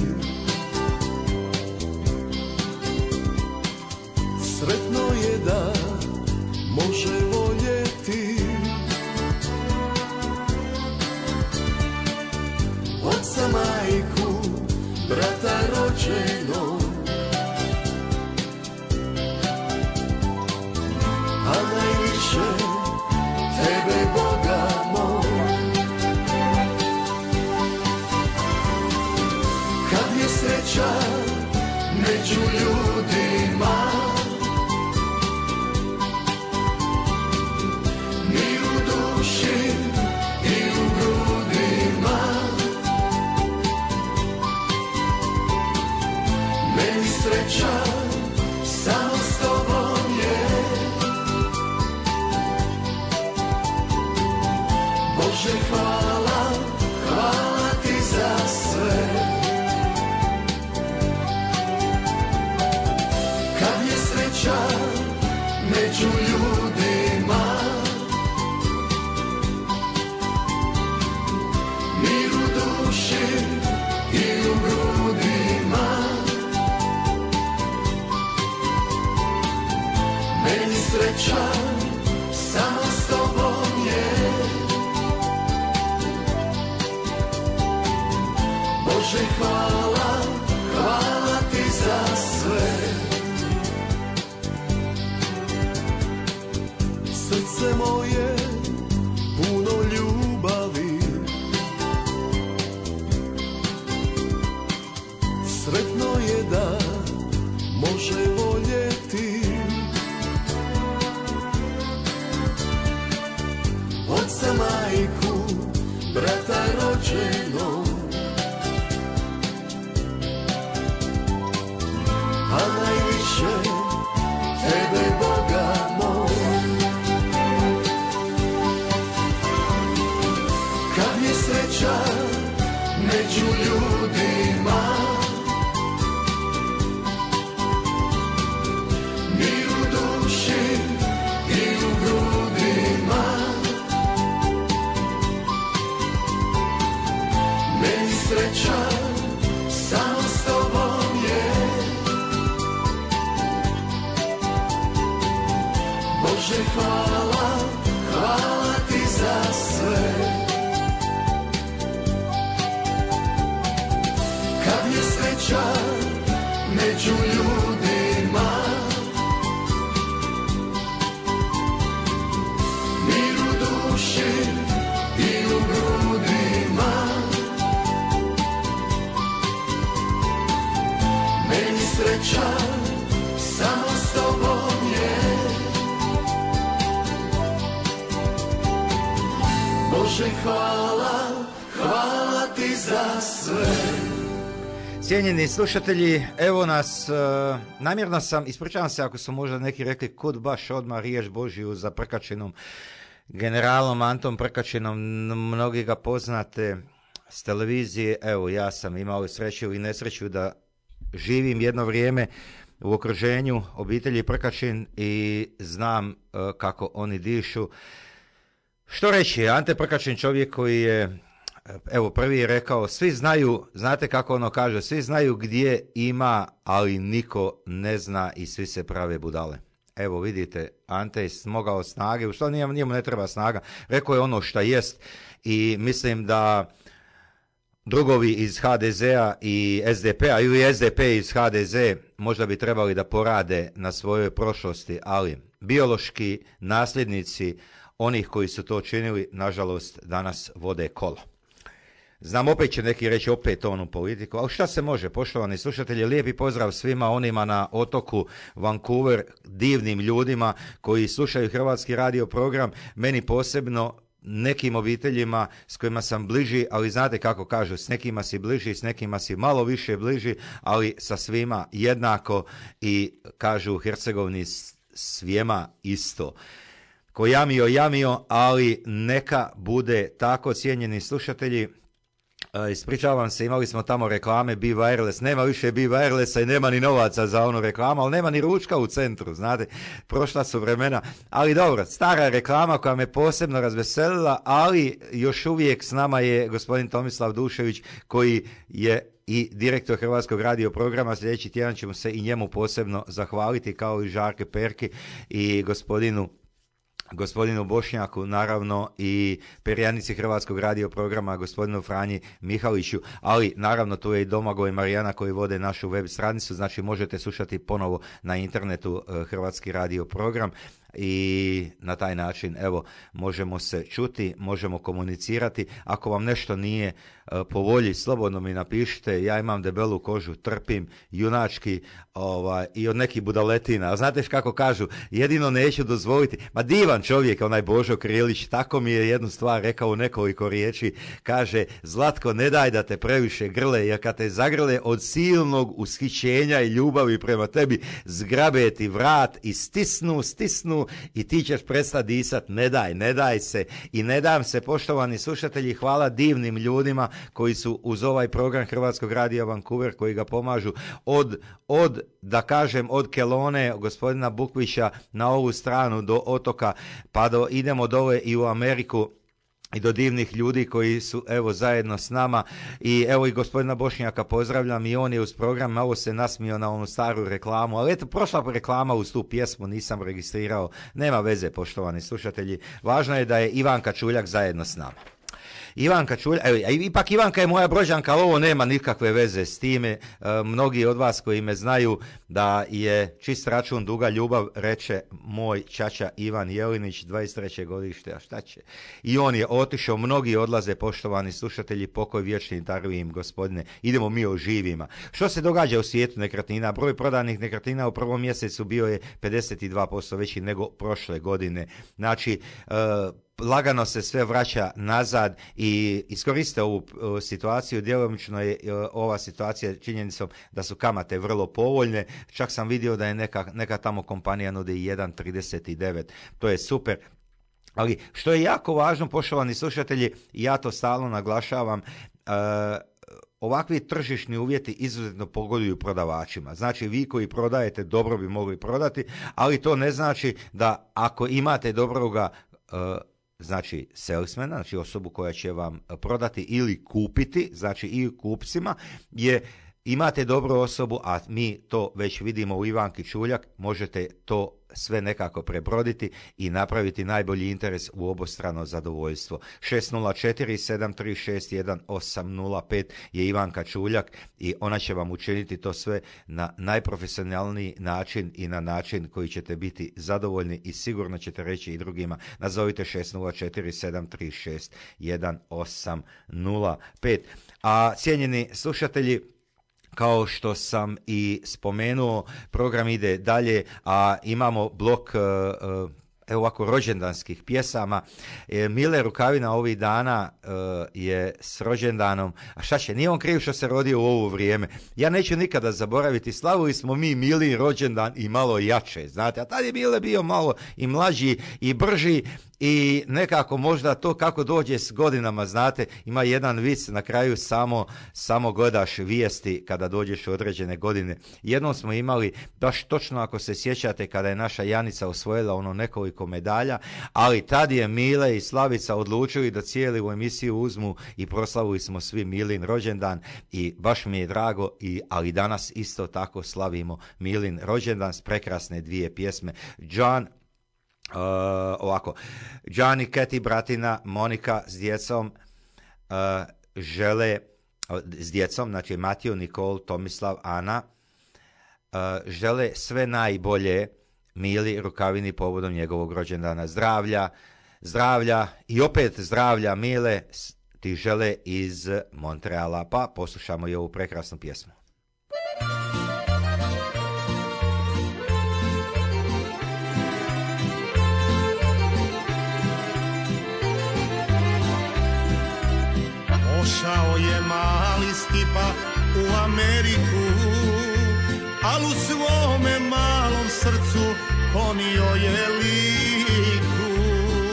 sretno je da može voljeti. Oca, majku, brata rođenog, a najviše tebe, Boga moj. Kad je sreća među ljudima, mir u duši i u grudima, meni sreća samo s tobom je. Bože, hvala, hvala ti za sve. Kad je sreća među ljudima, mir u duši i u grudima, meni sreća samo s tobom je. Bože, hvala, hvala ti za sve. Srce moje sretno je da može voljeti oca, majku, brata rođenog, a najviše tebe, Boga moj. Kad je sreća među ljudima, mir u duši i u grudima, meni sreća samo s tobom je. Bože, hvala, hvala ti za sve. Kad je sreća među ljudima, mir u duši i u grudima, meni sreća samo s tobom je. Bože, hvala, hvala ti za sve. Cijenjeni slušatelji, evo nas, e, namjerno sam, ispričavam se ako su možda neki rekli kud baš odmah riječ Božiju za Prkačinom, generalom Antom Prkačinom, mnogi ga poznate s televizije. Evo, ja sam imao sreću i nesreću da živim jedno vrijeme u okruženju obitelji Prkačin i znam e, kako oni dišu. Što reći, Ante Prkačin čovjek koji je, evo prvi je rekao, svi znaju, znate kako ono kaže, svi znaju gdje ima, ali niko ne zna i svi se prave budale. Evo vidite, Ante je smogao snage, u što njemu, njemu ne treba snaga, rekao je ono šta jest i mislim da drugovi iz ha de zea i es de pe a ili es de pe iz ha de ze možda bi trebali da porade na svojoj prošlosti, ali biološki nasljednici onih koji su to činili, nažalost, danas vode kolo. Znam, opet će neki reći opet onu politiku, ali šta se može, poštovani slušatelji, lijepi pozdrav svima onima na otoku Vancouver, divnim ljudima koji slušaju Hrvatski radio program, meni posebno, nekim obiteljima s kojima sam bliži, ali znate kako kažu, s nekima si bliži, s nekima si malo više bliži, ali sa svima jednako i kažu u Hercegovini svijema isto. Ko jamio, jamio, ali neka bude tako, cijenjeni slušatelji. E, ispričavam se, imali smo tamo reklame Be Wireless, nema više Be Wirelessa i nema ni novaca za onu reklamu, ali nema ni ručka u centru, znate, prošla su vremena, ali dobro, stara reklama koja me posebno razveselila, ali još uvijek s nama je gospodin Tomislav Dušević koji je i direktor Hrvatskog radio programa. Sljedeći tjedan ćemo se i njemu posebno zahvaliti, kao i Žarke Perki i gospodinu gospodinu Bošnjaku, naravno i perjanici Hrvatskog radio programa, gospodinu Franji Mihaliću, ali naravno tu je i Domagoj i Marijana koji vode našu web stranicu, znači možete slušati ponovo na internetu Hrvatski radio program i na taj način, evo, možemo se čuti, možemo komunicirati. Ako vam nešto nije po volji, slobodno mi napišite, ja imam debelu kožu, trpim junački ovaj, i od nekih budaletina. A znate kako kažu, jedino neću dozvoliti, ma divan čovjek, onaj Božo Krilić, tako mi je jednu stvar rekao u nekoliko riječi, kaže, Zlatko, ne daj da te previše grle, jer kad te zagrle od silnog ushićenja i ljubavi prema tebi, zgrabe ti vrat i stisnu, stisnu i ti ćeš prestati disat. Ne daj, ne daj se i ne dam se, poštovani slušatelji. Hvala divnim ljudima koji su uz ovaj program Hrvatskog radija Vancouver, koji ga pomažu od, od da kažem, od Kelone, gospodina Bukvića na ovu stranu do otoka, pa do, idemo dole i u Ameriku, i do divnih ljudi koji su evo zajedno s nama. I evo i gospodina Bošnjaka pozdravljam, i on je uz program, malo se nasmio na onu staru reklamu, ali eto, prošla reklama uz tu pjesmu nisam registrirao, nema veze, poštovani slušatelji, važno je da je Ivanka Čuljak zajedno s nama. Ivanka Čuljak, evo, ipak Ivanka je moja Brođanka, ali ovo nema nikakve veze s time. E, mnogi od vas koji me znaju da je čist račun duga ljubav, reče moj ćaća Ivan Jelinić, dvadeset treće godište, a šta će? I on je otišao, mnogi odlaze, poštovani slušatelji, pokoj vječni daruj im, gospodine, idemo mi o živima. Što se događa u svijetu nekretnina? Broj prodanih nekretnina u prvom mjesecu bio je pedeset dva posto veći nego prošle godine. Znači, e, lagano se sve vraća nazad i iskoriste ovu uh, situaciju. Djelomično je uh, ova situacija činjenicom da su kamate vrlo povoljne. Čak sam vidio da je neka, neka tamo kompanija nudi jedan trideset devet. To je super. Ali što je jako važno, poštovani slušatelji, ja to stalno naglašavam, uh, ovakvi tržišni uvjeti izuzetno pogoduju prodavačima. Znači, vi koji prodajete dobro bi mogli prodati, ali to ne znači da ako imate dobroga uh, znači salesmana, znači osobu koja će vam prodati ili kupiti, znači i kupcima, je imate dobru osobu, a mi to već vidimo u Ivanki Čuljak, možete to sve nekako prebroditi i napraviti najbolji interes u obostrano zadovoljstvo. šest nula četiri sedam tri šest jedan osam nula pet je Ivanka Čuljak i ona će vam učiniti to sve na najprofesionalniji način i na način koji ćete biti zadovoljni i sigurno ćete reći i drugima. Nazovite šest nula četiri sedam tri šest jedan osam nula pet. A cijenjeni slušatelji, kao što sam i spomenuo, program ide dalje, a imamo blok uh, evo ovako rođendanskih pjesama. E, Mile Rukavina ovih dana uh, je s rođendanom, a šta će, nije on kriv što se rodio u ovo vrijeme. Ja neću nikada zaboraviti, slavili smo mi Mili rođendan i malo jače, znate, a tad je Mile bio malo i mlađi i brži i nekako možda to kako dođe s godinama, znate, ima jedan vic na kraju, samo, samo gledaš vijesti kada dođeš u određene godine. Jednom smo imali, baš točno ako se sjećate, kada je naša Janica osvojila ono nekoliko medalja, ali tad je Mile i Slavica odlučili da cijeli u emisiju uzmu i proslavili smo svi Milin rođendan i baš mi je drago, i, ali danas isto tako slavimo Milin rođendan s prekrasne dvije pjesme. John Uh, ovako, Gianni, Keti, bratina, Monika s djecom uh, žele, uh, s djecom, znači Matiju, Nikol, Tomislav, Ana, uh, žele sve najbolje Mili Rukavini povodom njegovog rođendana. Zdravlja, zdravlja i opet zdravlja, Mile, ti žele iz Montreala. Pa poslušamo i ovu prekrasnu pjesmu. Pošao je mali Stipa u Ameriku, al u svome malom srcu ponio je liku.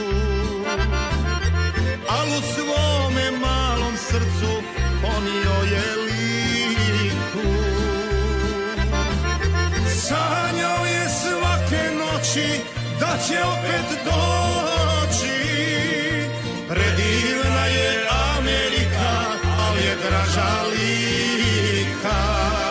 Al u svome malom srcu ponio je liku. Sanjao je svake noći da će opet doći. Predivna je Amerika, ali je draža lika.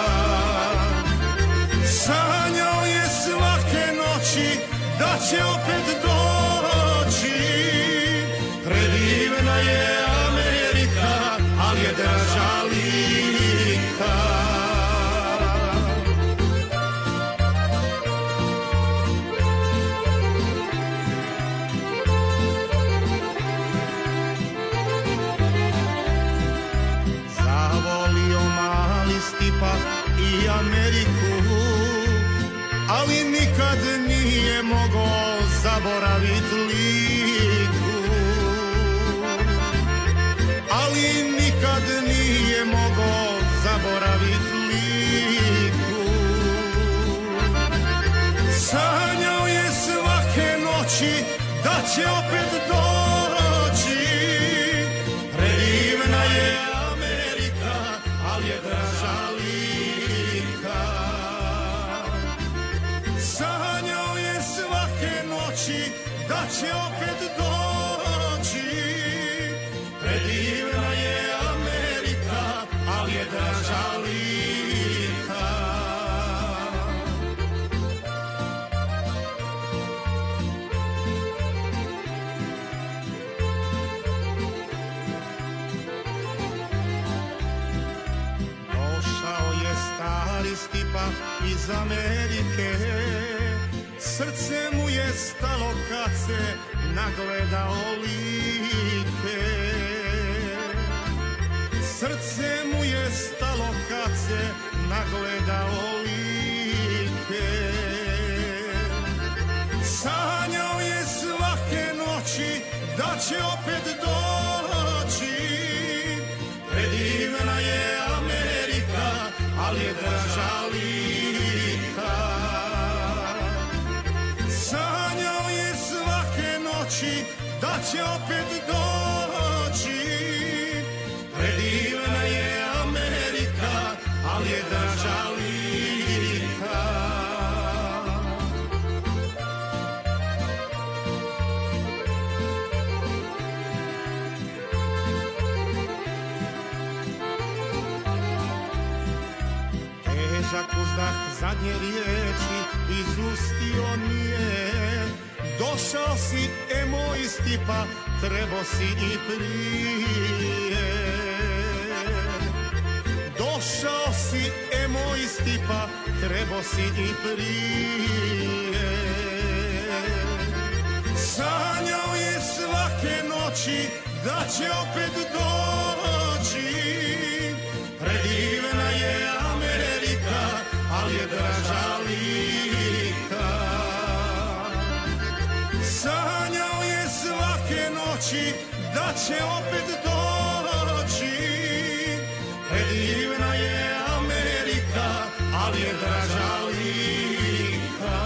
Sanjao je svake noći da će opet doći. Predivna je Amerika, ali je draža lika. Stipa i Ameriku, ali nikad nije mogao zaboravit liku. Ali nikad nije mogao zaboravit liku. Sanjao je svake noći da će opet doći. Predivna je Amerika, ali je draža lika. Sanjao je svake noći da će opet doći. Predivna je Amerika, ali je draža lika. mali Stipa iz Amerike. Srce mu je stalo kad se nagledao like. Srce mu je stalo kad se nagledao like. Sanjao je svake noći da će opet doći. Predivna je Amerika, ali je draža lika. Sanjao je svake noći da će opet doći. Predivna je Amerika, ali je draža lika. Težak uzdah zadnje riječi izustio mi je. Došao si, e moj Stipa, trebao si i prije. Došao si, e moj Stipa, trebao si i prije. Sanjao je svake noći da će opet doći. Predivna je Amerika, ali je draža lika. Sanjao je svake noći da će opet doći. Predivna je Amerika, ali je draža lika.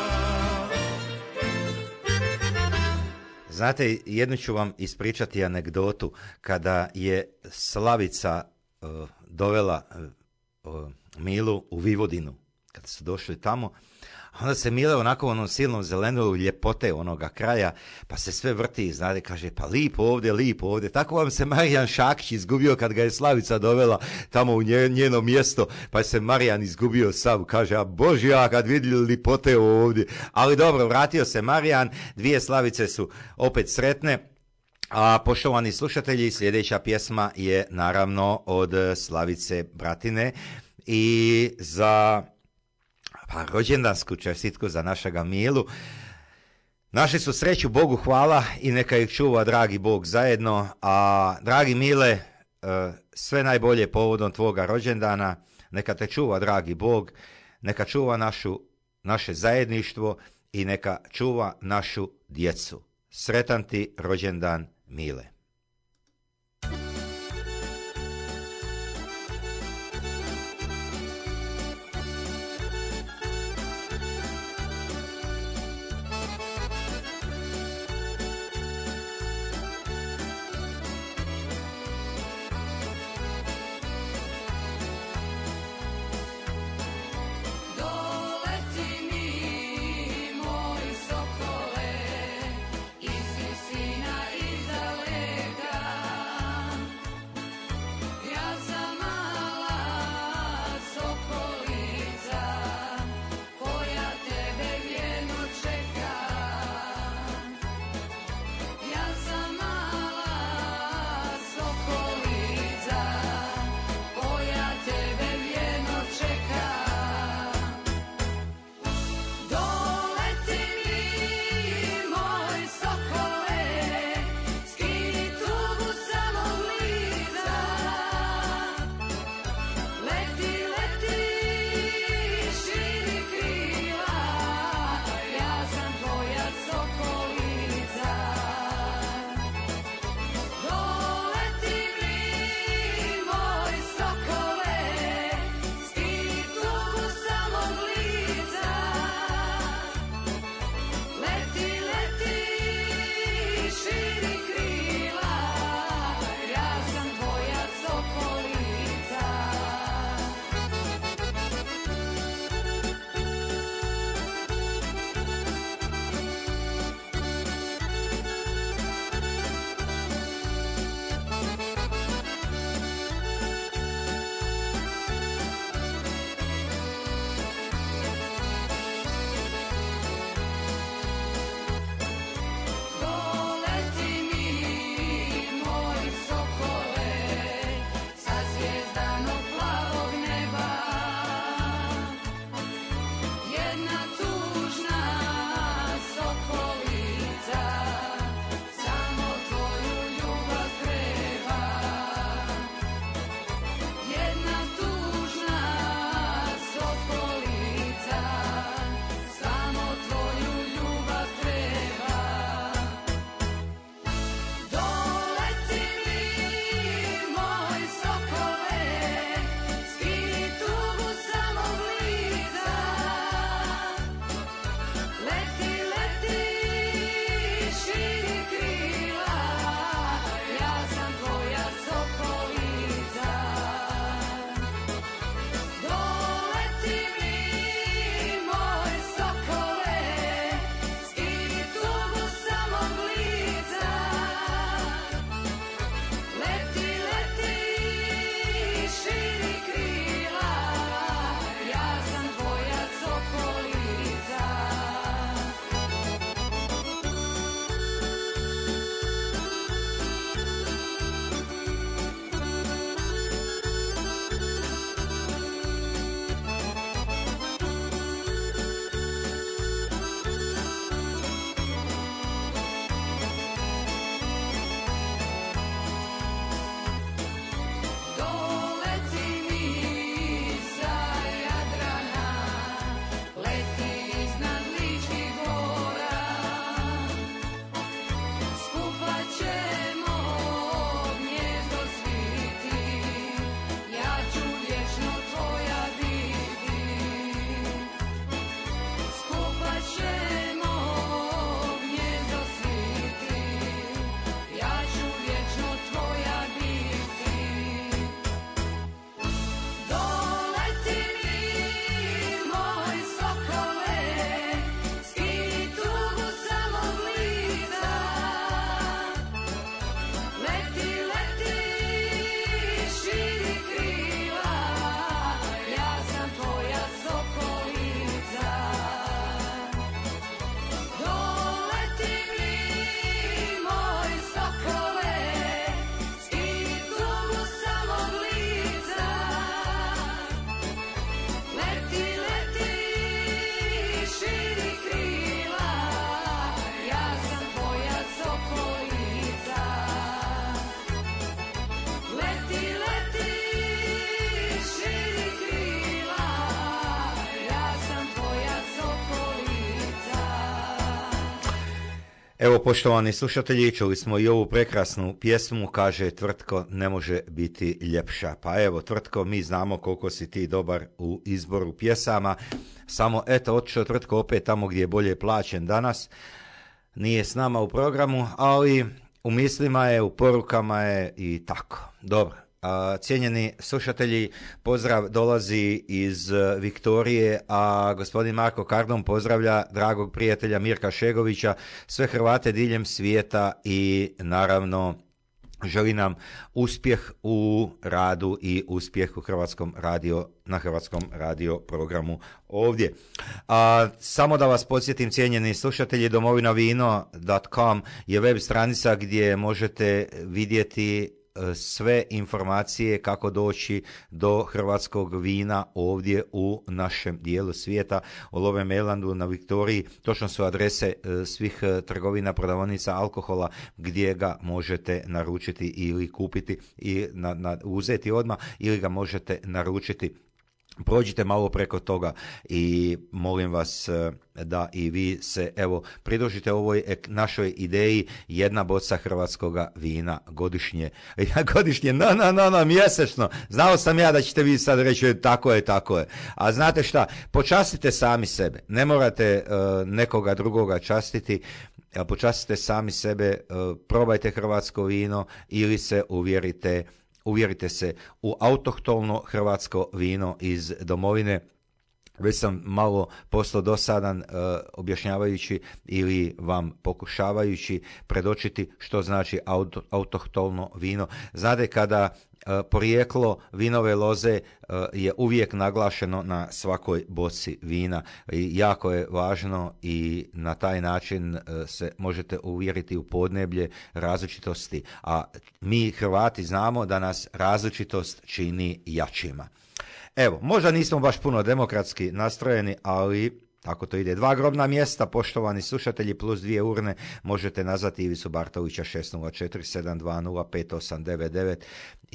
Znate, jednu ću vam ispričati anegdotu kada je Slavica uh, dovela uh, Milu u Vivodinu. Kada su došli tamo, onda se Mile onako onom silnom zelenu ljepote onoga kraja, pa se sve vrti, znate, kaže, pa lipo ovdje, lipo ovdje. Tako vam se Marijan Šakić izgubio kad ga je Slavica dovela tamo u njeno mjesto, pa se Marijan izgubio sam, kaže, a Bože, ja kad vidjeli lipote ovdje. Ali dobro, vratio se Marijan, dvije Slavice su opet sretne. A poštovani slušatelji, sljedeća pjesma je naravno od Slavice Bratine i za pa, rođendansku čestitku za našega Milu. Našli su sreću, Bogu hvala i neka ih čuva dragi Bog zajedno. A dragi Mile, sve najbolje povodom tvoga rođendana, neka te čuva dragi Bog, neka čuva našu, naše zajedništvo i neka čuva našu djecu. Sretan ti rođendan, Mile. Doleti mi, moj sokole, iz visina izdaleka. Evo, poštovani slušatelji, čuli smo i ovu prekrasnu pjesmu, kaže Tvrtko, ne može biti ljepša. Pa evo, Tvrtko, mi znamo koliko si ti dobar u izboru pjesama, samo eto, otišao Tvrtko opet tamo gdje je bolje plaćen danas, nije s nama u programu, ali u mislima je, u porukama je i tako. Dobro. A, cijenjeni slušatelji, pozdrav dolazi iz Viktorije, a gospodin Marko Kardon pozdravlja dragog prijatelja Mirka Šegovića, sve Hrvate diljem svijeta i naravno želi nam uspjeh u radu i uspjeh u Hrvatskom radio, na Hrvatskom radio programu ovdje. A, samo da vas podsjetim, cijenjeni slušatelji, domovina vino dot com je web stranica gdje možete vidjeti sve informacije kako doći do hrvatskog vina ovdje u našem dijelu svijeta, u Love Melandu, na Viktoriji. Točno su adrese svih trgovina, prodavaonica alkohola gdje ga možete naručiti ili kupiti i na, na, uzeti odmah, ili ga možete naručiti. Prođite malo preko toga i molim vas da i vi se evo pridružite ovoj našoj ideji jedna boca hrvatskoga vina godišnje. Godišnje, no, no, no, no, mjesečno. Znao sam ja da ćete vi sad reći tako je, tako je. A znate šta, počastite sami sebe. Ne morate uh, nekoga drugoga častiti. Počastite sami sebe, uh, probajte hrvatsko vino ili se uvjerite Uvjerite se u autohtono hrvatsko vino iz domovine. Već sam malo postao dosadan uh, objašnjavajući ili vam pokušavajući predočiti što znači auto, autohtono vino. Znate, kada uh, porijeklo vinove loze uh, je uvijek naglašeno na svakoj boci vina. I jako je važno i na taj način uh, se možete uvjeriti u podneblje različitosti. A mi Hrvati znamo da nas različitost čini jačima. Evo, možda nismo baš puno demokratski nastrojeni, ali tako to ide. Dva grobna mjesta, poštovani slušatelji, plus dvije urne, možete nazvati Ivicu Bartovića šest nula četiri sedam dva nula pet osam devet devet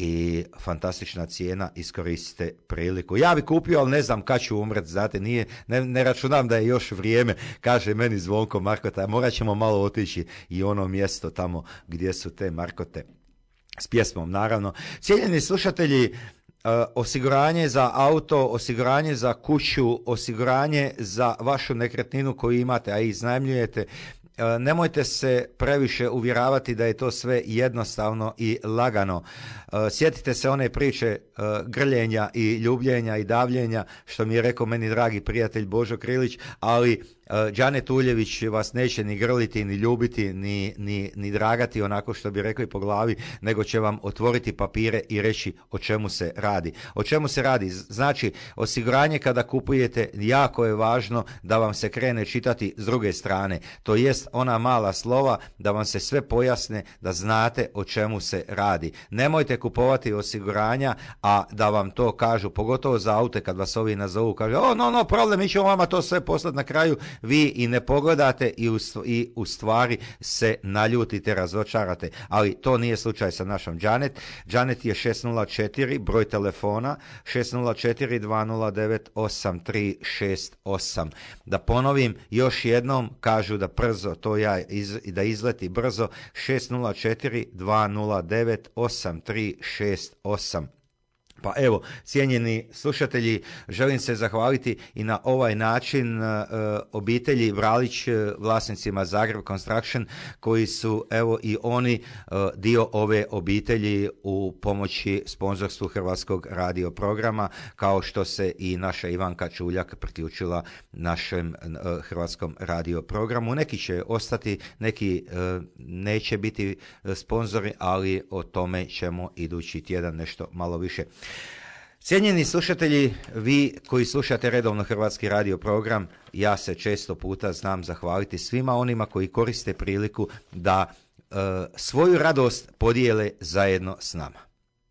i fantastična cijena, iskoristite priliku. Ja bi kupio, ali ne znam kad ću umret, znate, nije, ne, ne računam da je još vrijeme, kaže meni Zvonko Markota, morat ćemo malo otići i ono mjesto tamo gdje su te Markote, s pjesmom naravno. Cijenjeni slušatelji, Uh, osiguranje za auto, osiguranje za kuću, osiguranje za vašu nekretninu koju imate, a iznajmljujete. Uh, nemojte se previše uvjeravati da je to sve jednostavno i lagano. Uh, sjetite se one priče uh, grljenja i ljubljenja i davljenja, što mi je rekao meni dragi prijatelj Božo Krilić, ali Đane Tuljević vas neće ni grliti, ni ljubiti, ni, ni, ni dragati, onako što bi rekli po glavi, nego će vam otvoriti papire i reći o čemu se radi. O čemu se radi? Znači, osiguranje kada kupujete, jako je važno da vam se krene čitati s druge strane. To jest ona mala slova, da vam se sve pojasne, da znate o čemu se radi. Nemojte kupovati osiguranja, a da vam to kažu, pogotovo za aute, kad vas ovi nazovu, kaže, o, no, no, problem, mi ćemo vama to sve poslati na kraju, vi i ne pogledate i u, i u stvari se naljutite, razočarate. Ali to nije slučaj sa našom Džanet. Džanet je šest nula četiri, broj telefona šest nula četiri dva nula devet osam tri šest osam. Da ponovim još jednom, kažu da brzo, to ja iz, da izleti brzo, šest nula četiri dva nula devet osam tri šest osam. Pa evo, cijenjeni slušatelji, želim se zahvaliti i na ovaj način uh, obitelji Vralić, vlasnicima Zagreb Construction, koji su evo i oni uh, dio ove obitelji u pomoći sponzorstvu Hrvatskog radio programa, kao što se i naša Ivanka Čuljak priključila našem uh, Hrvatskom radio programu. Neki će ostati, neki uh, neće biti sponzori, ali o tome ćemo idući tjedan nešto malo više. Cijenjeni slušatelji, vi koji slušate redovno Hrvatski radio program, ja se često puta znam zahvaliti svima onima koji koriste priliku da e, svoju radost podijele zajedno s nama.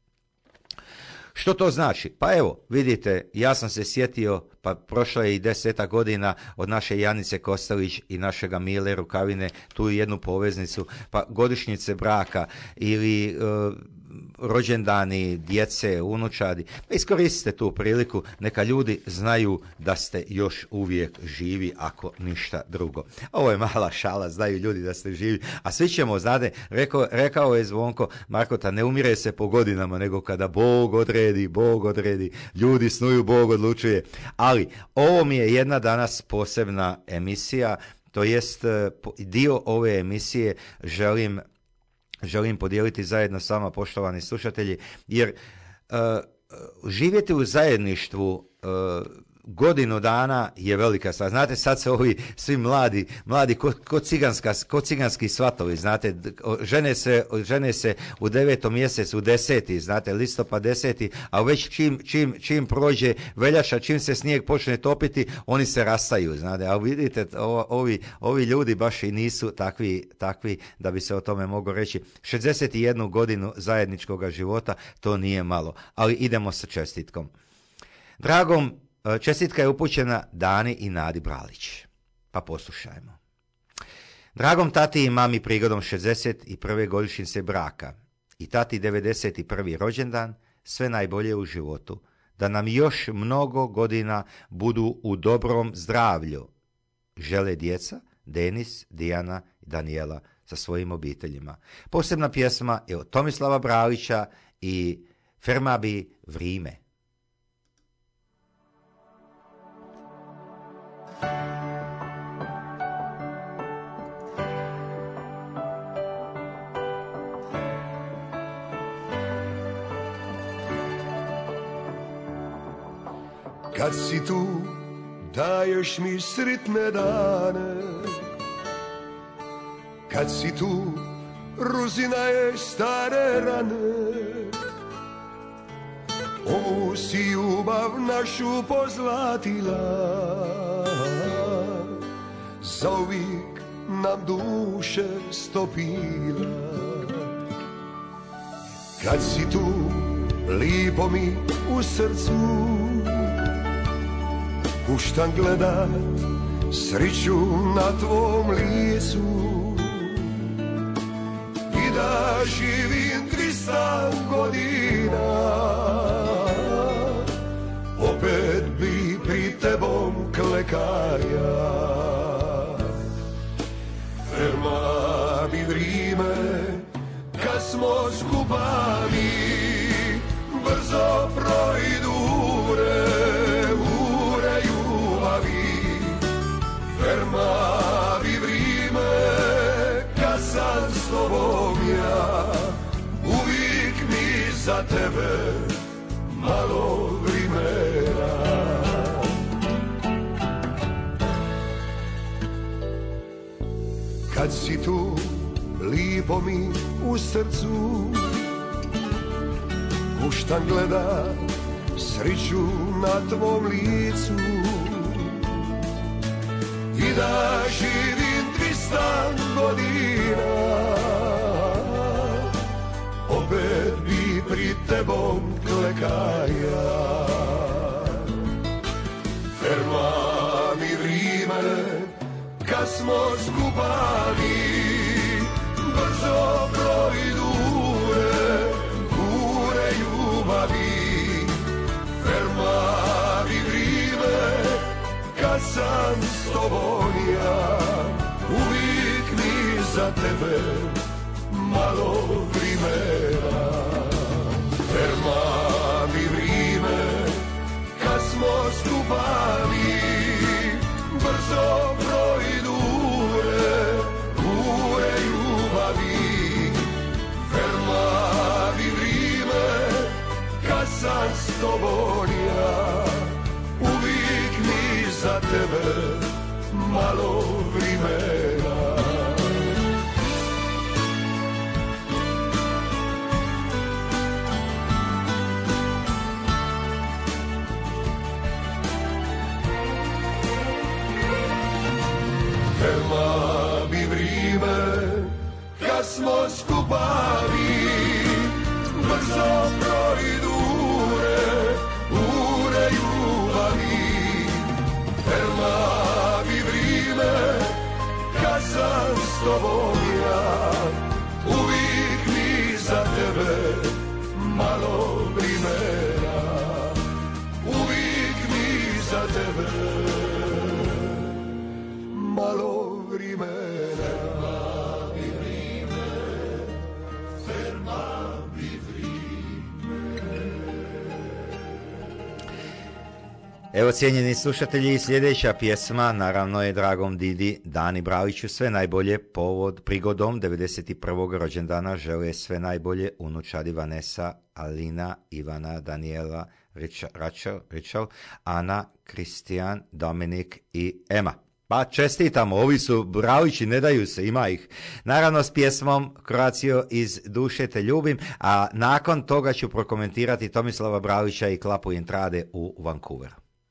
Što to znači? Pa evo, vidite, ja sam se sjetio, pa prošlo je i deseta godina od naše Janice Kostelić i našega Mile Rukavine, tu jednu poveznicu, pa godišnjice braka ili e, rođendani, djece, unučadi. Pa iskoristite tu priliku, neka ljudi znaju da ste još uvijek živi, ako ništa drugo. Ovo je mala šala, znaju ljudi da ste živi, a svi ćemo, znate, rekao, rekao je Zvonko Markota, ne umire se po godinama, nego kada Bog odredi, Bog odredi, ljudi snuju, Bog odlučuje. Ali ovo mi je jedna danas posebna emisija, to jest dio ove emisije želim želim podijeliti zajedno s vama, poštovani slušatelji, jer uh, živjeti u zajedništvu uh, godinu dana je velika stvar. Znate, sad se ovi svi mladi, mladi ko, ko, ciganska, ko ciganski svatovi, znate, žene se, žene se u devetom mjesecu, u deseti, znate, listopad deseti, a već čim, čim, čim prođe veljača, čim se snijeg počne topiti, oni se rastaju, znate, a vidite, o, ovi, ovi ljudi baš i nisu takvi, takvi da bi se o tome moglo reći. šezdeset jednu godinu zajedničkog života, to nije malo, ali idemo sa čestitkom. Dragom, čestitka je upućena Dani i Nadi Bralić. Pa poslušajmo. Dragom tati i mami prigodom šezdeset prve godišnjice braka i tati devedeset prvi rođendan, sve najbolje u životu, da nam još mnogo godina budu u dobrom zdravlju. Žele djeca Denis, Dijana i Danijela sa svojim obiteljima. Posebna pjesma je od Tomislava Bralića i Fermabi Vrime. Kad si tu, daješ mi sritne dane. Kad si tu, ruzina je stare rane. Ovu si ljubav našu pozlatila, zauvijek nam duše stopila. Kad si tu, lipo mi u srcu, puštam gledat sriću na tvom licu i da živim dvista godina, opet bi pri tebom klekaja. Ferma bi vrime, kad smo skupa mi, brzo projdure, ure ljubavi. Ferma bi vrime, kad sam s tobom ja, uvijek mi za tebe malo vrimena. Kad si tu, lipo mi u srcu, puštam gledat sriću na tvom licu i da živim dvista godina, opet bi pri tebom klekaja. Ferma mi vrime, kad smo skupa mi, brzo projdure, ure ljubavi. Ferma mi vrime, kad sam s tobom ja, uvijek mi za tebe malo vrimena. Ferma mi vrime, kad smo skupa mi, brzo projdure, ure ljubavi. Ferma mi vrime, kad sam s tobom ja, uvijek mi za tebe malo vrimena. Ferma bi vrime, kad smo skupa mi, brzo projdure, ure ljubavi. Ferma bi vrime, kad sam s tobom ja, uvijek mi za tebe tebe malo vrimena. Evo, cijenjeni slušatelji, sljedeća pjesma naravno je dragom Didi Dani Braliću sve najbolje povod prigodom devedeset prvog rođendana žele sve najbolje unučadi Vanessa, Alina, Ivana, Daniela, Rachel, Rachel, Ana, Kristijan, Dominik i Ema. Pa čestitamo, ovi su Bralići, ne daju se, ima ih. Naravno s pjesmom Croatio iz duše te ljubim, a nakon toga ću prokomentirati Tomislava Bralića i Klapu Intrade u Vancouveru.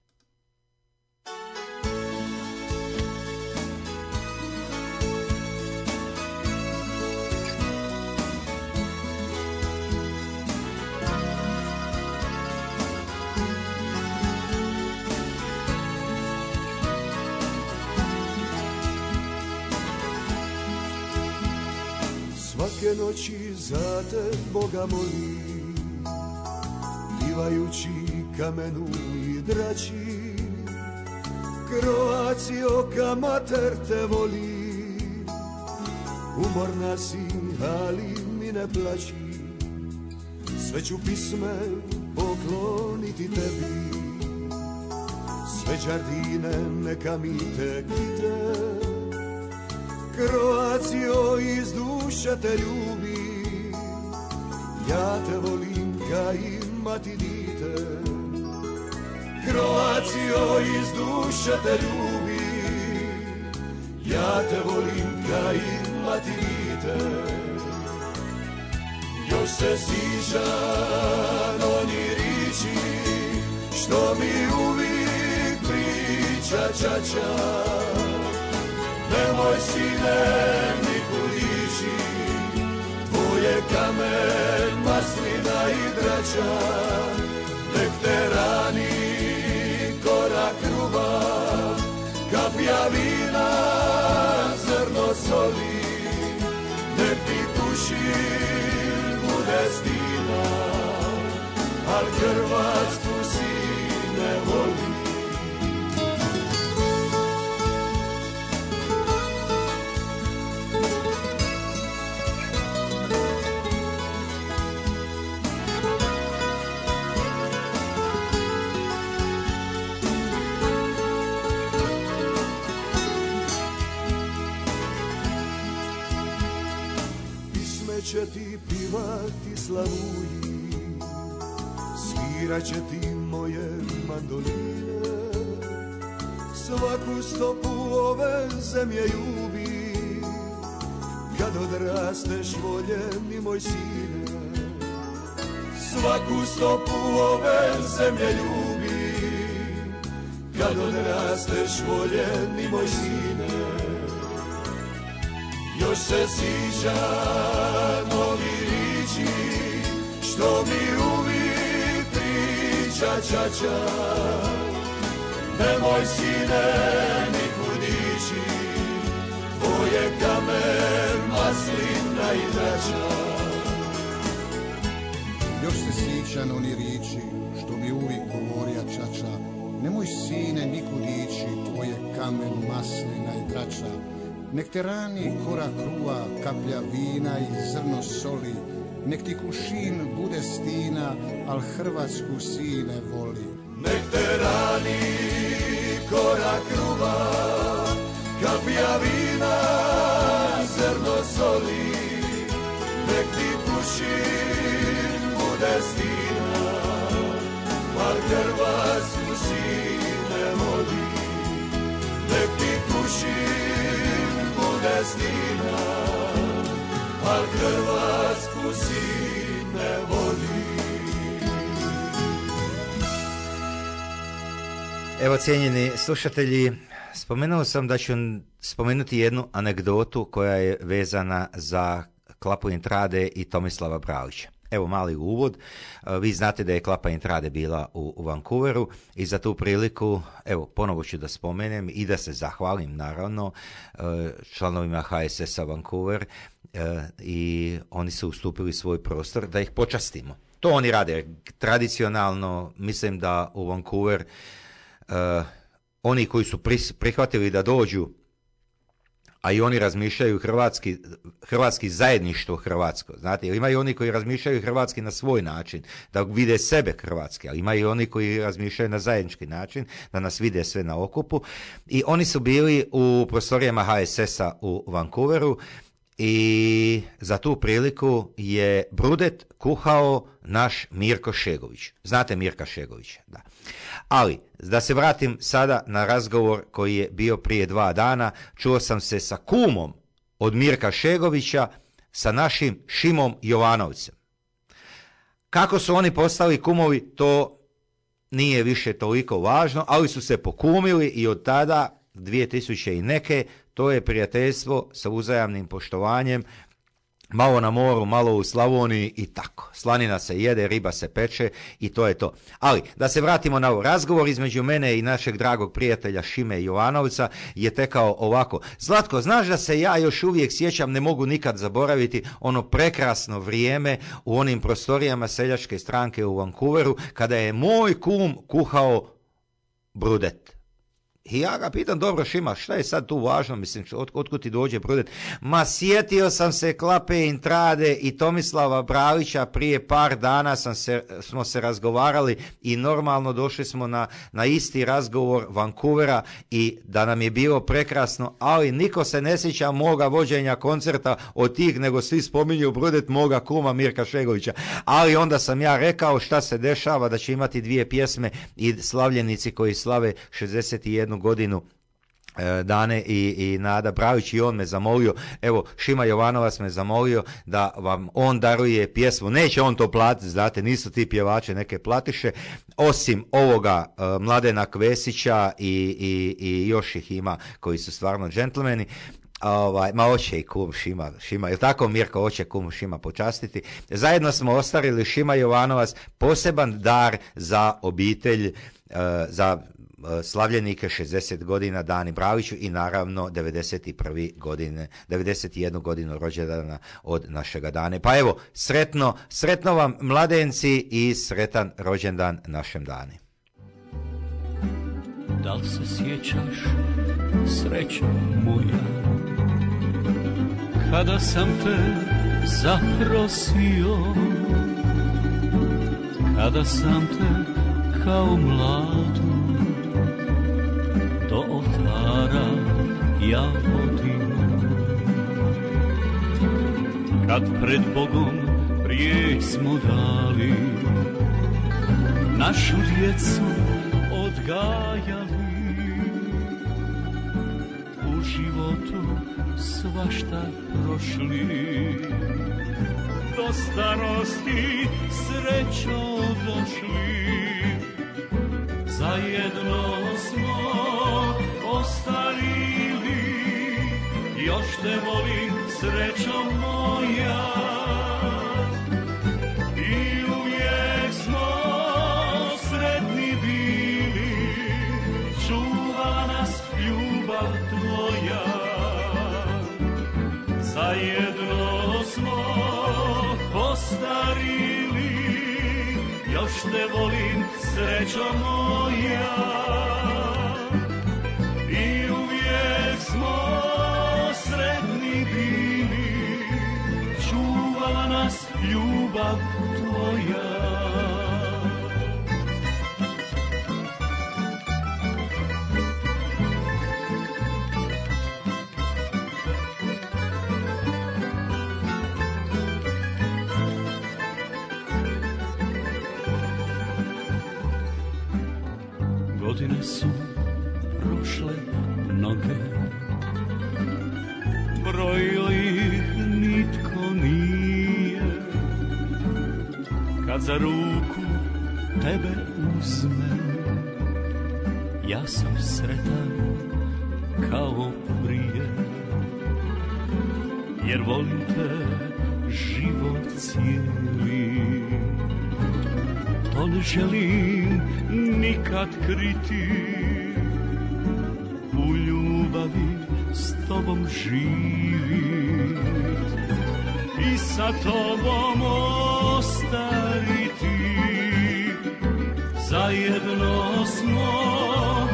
Svake noći za te Boga molim, plivajući kamenu i drači. Croatio ka mater te voli, umorna si, ali mi ne plaći. Sve ću pisme pokloniti tebi, sve đardine neka mi te kite. Croatio iz duše te ljubi, ja te volim ka imati dite. Croatio iz duše te ljubi, ja te volim ka imati dite. Još se sjećam oni riči, što mi uvijek priča čača. Nemoj sine nikud ići, tvoje kamen, maslina i drača. Nek te rani korak ruba, kapja vina, zrno soli. Nek ti kušin bude stina, al Hrvatsku si ne voli. Će ti pivati slavuji, svirat će ti moje mandoline. Svaku stopu ove zemlje ljubi, kad odrasteš voljeni moj sine. Svaku stopu ove zemlje ljubi, kad odrasteš voljeni moj sine. Još se sjećam ovi riči, što mi uvijek priča čača. Nemoj sine nikud ići, tvoje kamen, maslina i drača. Još se sjećam oni riči, što mi uvijek govorija čača. Nemoj sine nikud ići, tvoje kamen, maslina i drača. Nek te rani korak ruva, kaplja vina i zrno soli. Nek ti kušin bude stina, al Hrvatsku sine voli. Nek te rani korak ruva, kaplja vina, zrno soli. Nek ti kušin bude stina, al Hrvatsku sine voli. Nek ti kušin bude stina, al Hrvatsku sine voli. Evo, cijenjeni slušatelji, spomenuo sam da ću spomenuti jednu anegdotu koja je vezana za Klapu Intrade i Tomislava Bralića. Evo mali uvod, vi znate da je Klapa Intrade bila u, u Vancouveru i za tu priliku, evo ponovo ću da spomenem i da se zahvalim naravno članovima H S S-a Vancouver i oni su ustupili svoj prostor da ih počastimo. To oni rade tradicionalno, mislim da u Vancouver oni koji su prihvatili da dođu, a i oni razmišljaju hrvatski, hrvatski zajedništvo hrvatsko, znate, jer imaju oni koji razmišljaju hrvatski na svoj način, da vide sebe hrvatski, ali imaju oni koji razmišljaju na zajednički način, da nas vide sve na okupu, i oni su bili u prostorijama ha es esa u Vancouveru, i za tu priliku je brudet kuhao naš Mirko Šegović. Znate Mirka Šegovića? Da. Ali, da se vratim sada na razgovor koji je bio prije dva dana, čuo sam se sa kumom od Mirka Šegovića, sa našim Šimom Jovanovcem. Kako su oni postali kumovi, to nije više toliko važno, ali su se pokumili i od tada, dvije tisuće i neke, to je prijateljstvo sa uzajamnim poštovanjem, malo na moru, malo u Slavoniji i tako. Slanina se jede, riba se peče i to je to. Ali, da se vratimo na ovo. Razgovor između mene i našeg dragog prijatelja Šime Jovanovca je tekao ovako. Zlatko, znaš da se ja još uvijek sjećam, ne mogu nikad zaboraviti ono prekrasno vrijeme u onim prostorijama Seljačke stranke u Vancouveru, kada je moj kum kuhao brudet. I ja ga pitam, dobro Šima, šta je sad tu važno, mislim, od, otkud ti dođe brudet? Ma sjetio sam se Klape Intrade i Tomislava Bravića, prije par dana sam se, smo se razgovarali i normalno došli smo na, na isti razgovor Vancouvera i da nam je bilo prekrasno, ali niko se ne sjeća moga vođenja koncerta od tih, nego svi spominju brudet moga kuma Mirka Šegovića. Ali onda sam ja rekao šta se dešava, da će imati dvije pjesme i slavljenici koji slave šezdeset jednu godinu e, Dane i, i Nada Bravić, i on me zamolio, evo Šima Jovanovac me zamolio da vam on daruje pjesmu, neće on to platiti, znate, nisu ti pjevači neke platiše, osim ovoga e, Mladena Kvesića i, i, i još ih ima koji su stvarno džentlmeni. Ovaj, ma hoće i kum Šima, Šima, je tako Mirko, hoće kum Šima počastiti. Zajedno smo ostavili Šima Jovanovac poseban dar za obitelj, e, za slavljenike šezdeset godina Dani Braviću i naravno devedeset prve godine, devedeset jednu godinu rođendana od našega Dane. Pa evo, sretno, sretno vam mladenci i sretan rođendan našem Dani. Da li se sjećaš, srećo moja, kada sam te zaprosio, kada sam te kao mladu do oltara ja vodim, kad pred Bogom riječ smo dali, našu djecu odgajali, u životu svašta prošli, do starosti srećo došli, zajedno smo ostarili, još te volim srećo moja, i uvijek smo sretni bili, čuva nas ljubav tvoja, zajedno smo ostarili, još te volim srećo moja, i uvijek smo sretni bili, čuvala nas ljubav tvoja. Godine su prošle mnoge, brojio ih nitko nije, kad za ruku tebe uzmem, ja sam sretan kao prije, jer volim te život cijeli, to ne želim nikad kriti, u ljubavi s tobom živit i sa tobom ostariti, zajedno smo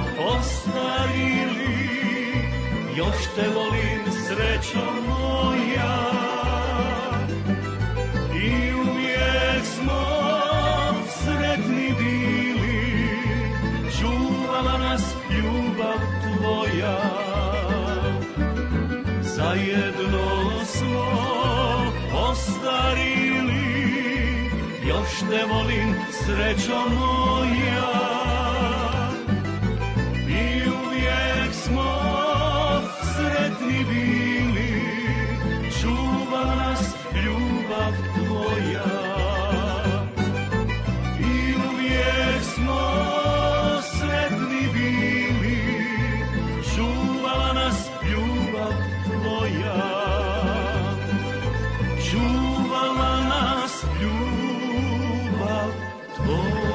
još te volim srećo moja. I uvijek smo sretni bili, čuvala nas ljubav tvoja. Zajedno smo ostarili, još te volim srećo moja. I uvijek smo sretni bili, čuva nas ljubav tvoja. I uvijek smo sretni bili, čuvala nas ljubav tvoja. Čuvala nas ljubav tvoja.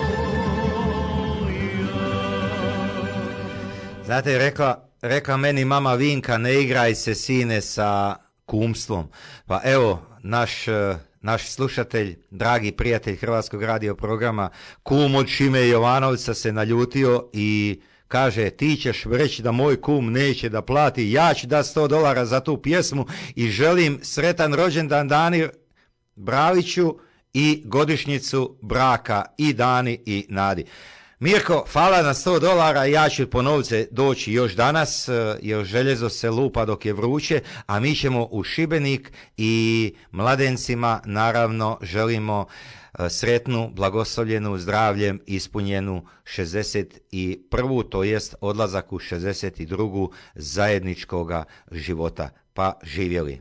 Znate, rekla, rekla meni mama Vinka, ne igraj se sine sa kumstvom. Pa evo, naš, naš slušatelj, dragi prijatelj Hrvatskog radio programa, kum od Šime Jovanovca se naljutio i kaže, ti ćeš reći da moj kum neće da plati, ja ću da sto dolara za tu pjesmu i želim sretan rođendan Dani Braviću i godišnjicu braka i Dani i Nadi. Mirko, hvala na sto dolara, ja ću po novce doći još danas, jer željezo se lupa dok je vruće, a mi ćemo u Šibenik i mladencima naravno želimo sretnu, blagoslovljenu, zdravljem ispunjenu šezdeset prvu, to jest odlazak u šezdeset drugu zajedničkoga života. Pa živjeli!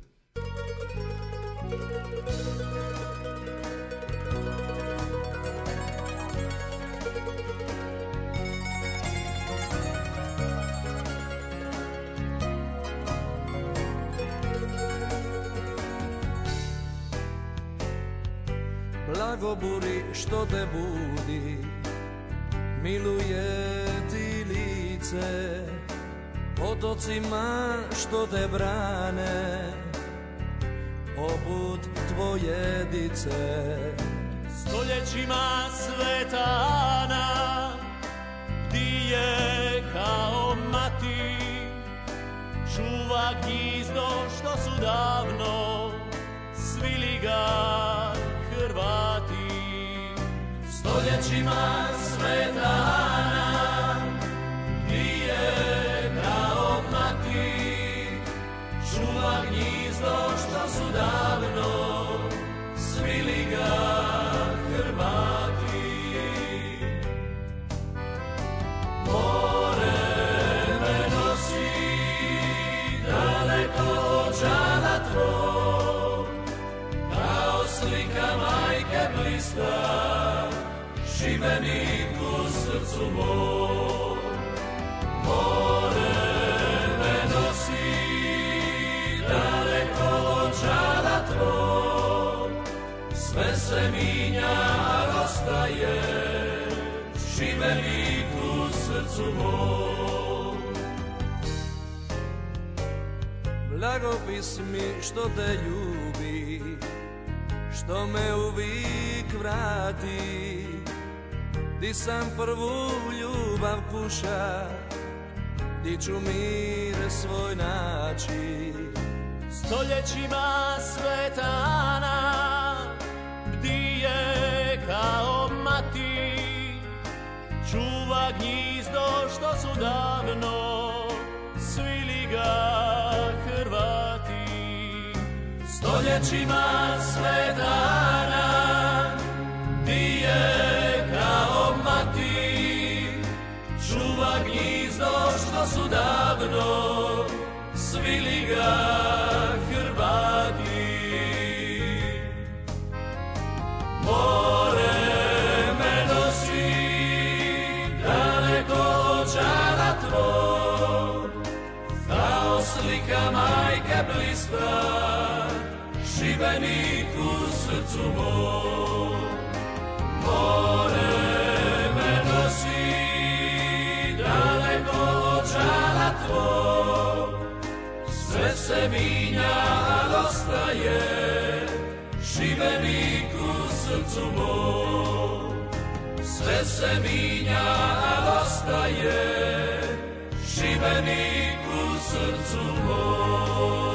Blagoburi što te budi, miluje ti lice, otocima što te brane, poput tvoje dice. Stoljećima Svetana, ti je kao mati, čuva gnizdo što su davno svili ga Hrvati. Stoljećima Svetana, ti je kao mati, čuva gnizdo što su davno svili ga Hrvati. More me nosi daleko od žala tvoj, kao slika majke blista, Šibenik u srcu moj. More me nosi daleko od žala tvoj, sve se minja, a ostaje Šibenik u srcu moj. Blagopis mi što te ljubi, što me uvijek vrati, di sam prvu ljubav kuša, di ću mir svoj naći. Stoljećima Svetana, bdije kao mati, čuva gnizdo što su davno svili ga Hrvati. Stoljećima Svetana, ti je kao mati, čuva gnizdo što su davno svili ga Hrvati. More me nosi daleko od žala tvoj, kao slika majke blista, Šibenik u srcu moj. More me nosi daleko od žala tvoj, sve se minja, a ostaje Šibenik u srcu moj. Sve se minja, a ostaje Šibenik skrivenik u srcu mom.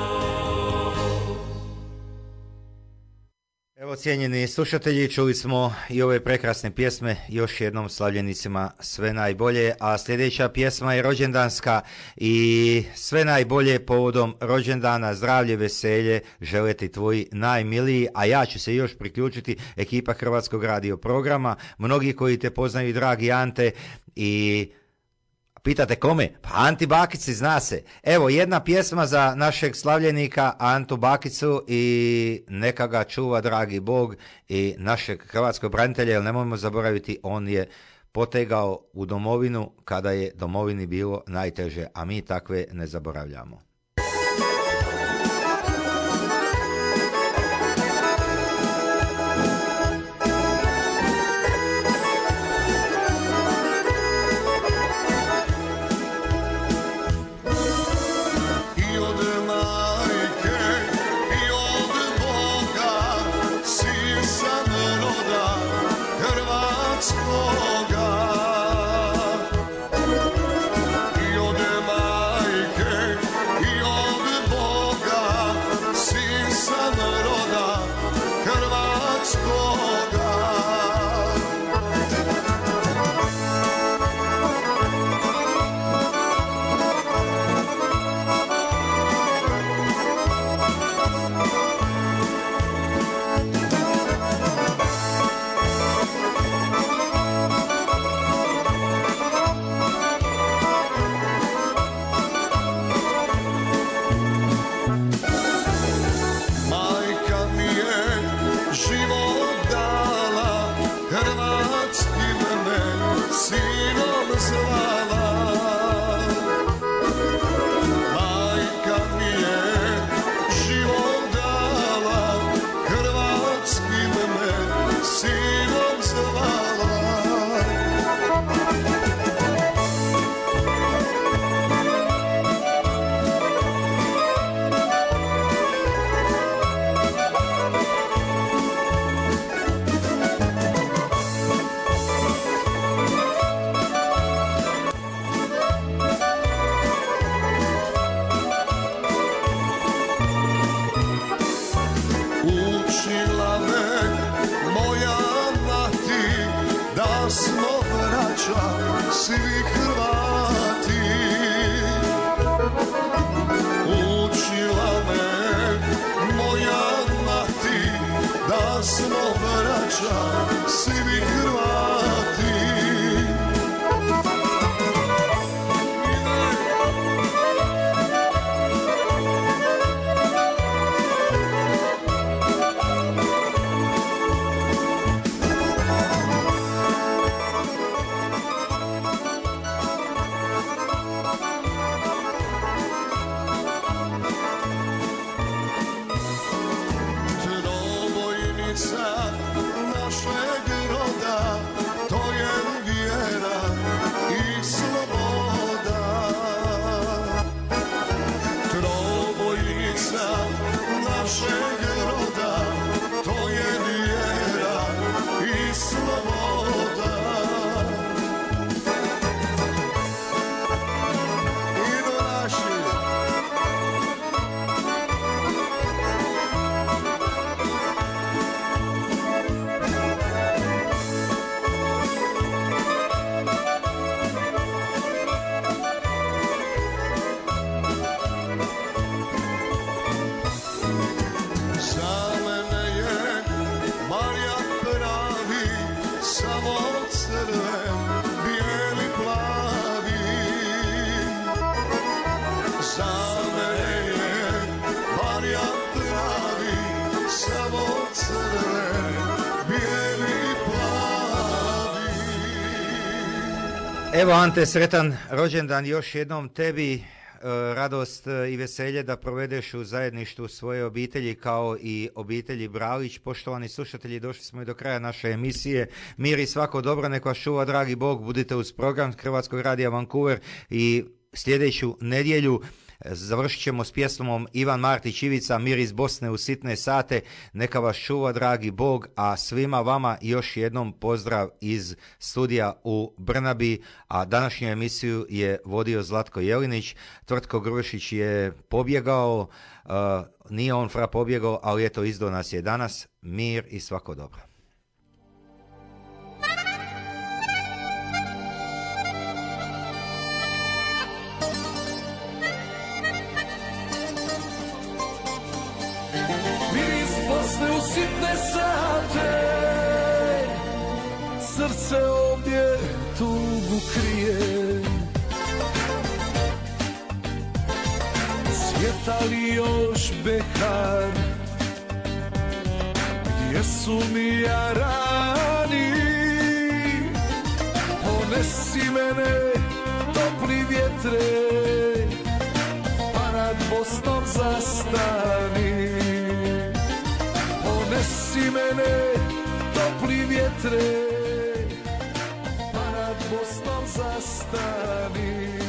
Evo, cijenjeni slušatelji, čuli smo i ove prekrasne pjesme, još jednom slavljenicima sve najbolje, a sljedeća pjesma je rođendanska i sve najbolje povodom rođendana, zdravlje, veselje, žele ti tvoji najmiliji, a ja ću se još priključiti, ekipa Hrvatskog radio programa, mnogi koji te poznaju, dragi Ante, i pitate kome? Pa Anti Bakici, zna se. Evo, jedna pjesma za našeg slavljenika Antu Bakicu i neka ga čuva dragi Bog i našeg hrvatskog branitelja, jer nemojmo zaboraviti, on je potegao u domovinu kada je domovini bilo najteže, a mi takve ne zaboravljamo. Evo Ante, sretan rođendan još jednom tebi, radost i veselje da provedeš u zajedništvu svoje obitelji kao i obitelji Bralić. Poštovani slušatelji, došli smo i do kraja naše emisije. Mir i svako dobro, nek vas čuva dragi Bog, budite uz program Hrvatskog radija Vancouver i sljedeću nedjelju Završit ćemo s pjesmom Ivan Martić Ivica, Mir iz Bosne u sitne sate. Neka vas čuva dragi Bog, a svima vama još jednom pozdrav iz studija u Brnabi, a današnju emisiju je vodio Zlatko Jelinić. Tvrtko Gršić je pobjegao, uh, nije on fra pobjegao, ali eto izdao nas je danas. Mir i svako dobro. Bosne u sitne sate, srce ovdje tugu krije. Svijeta li još behar, gdje su mi jarani? Ponesi mene, topli vjetre, pa nad Bosnom zastani. Ponesi mene, topli vjetre, pa nad Bosnom zastani.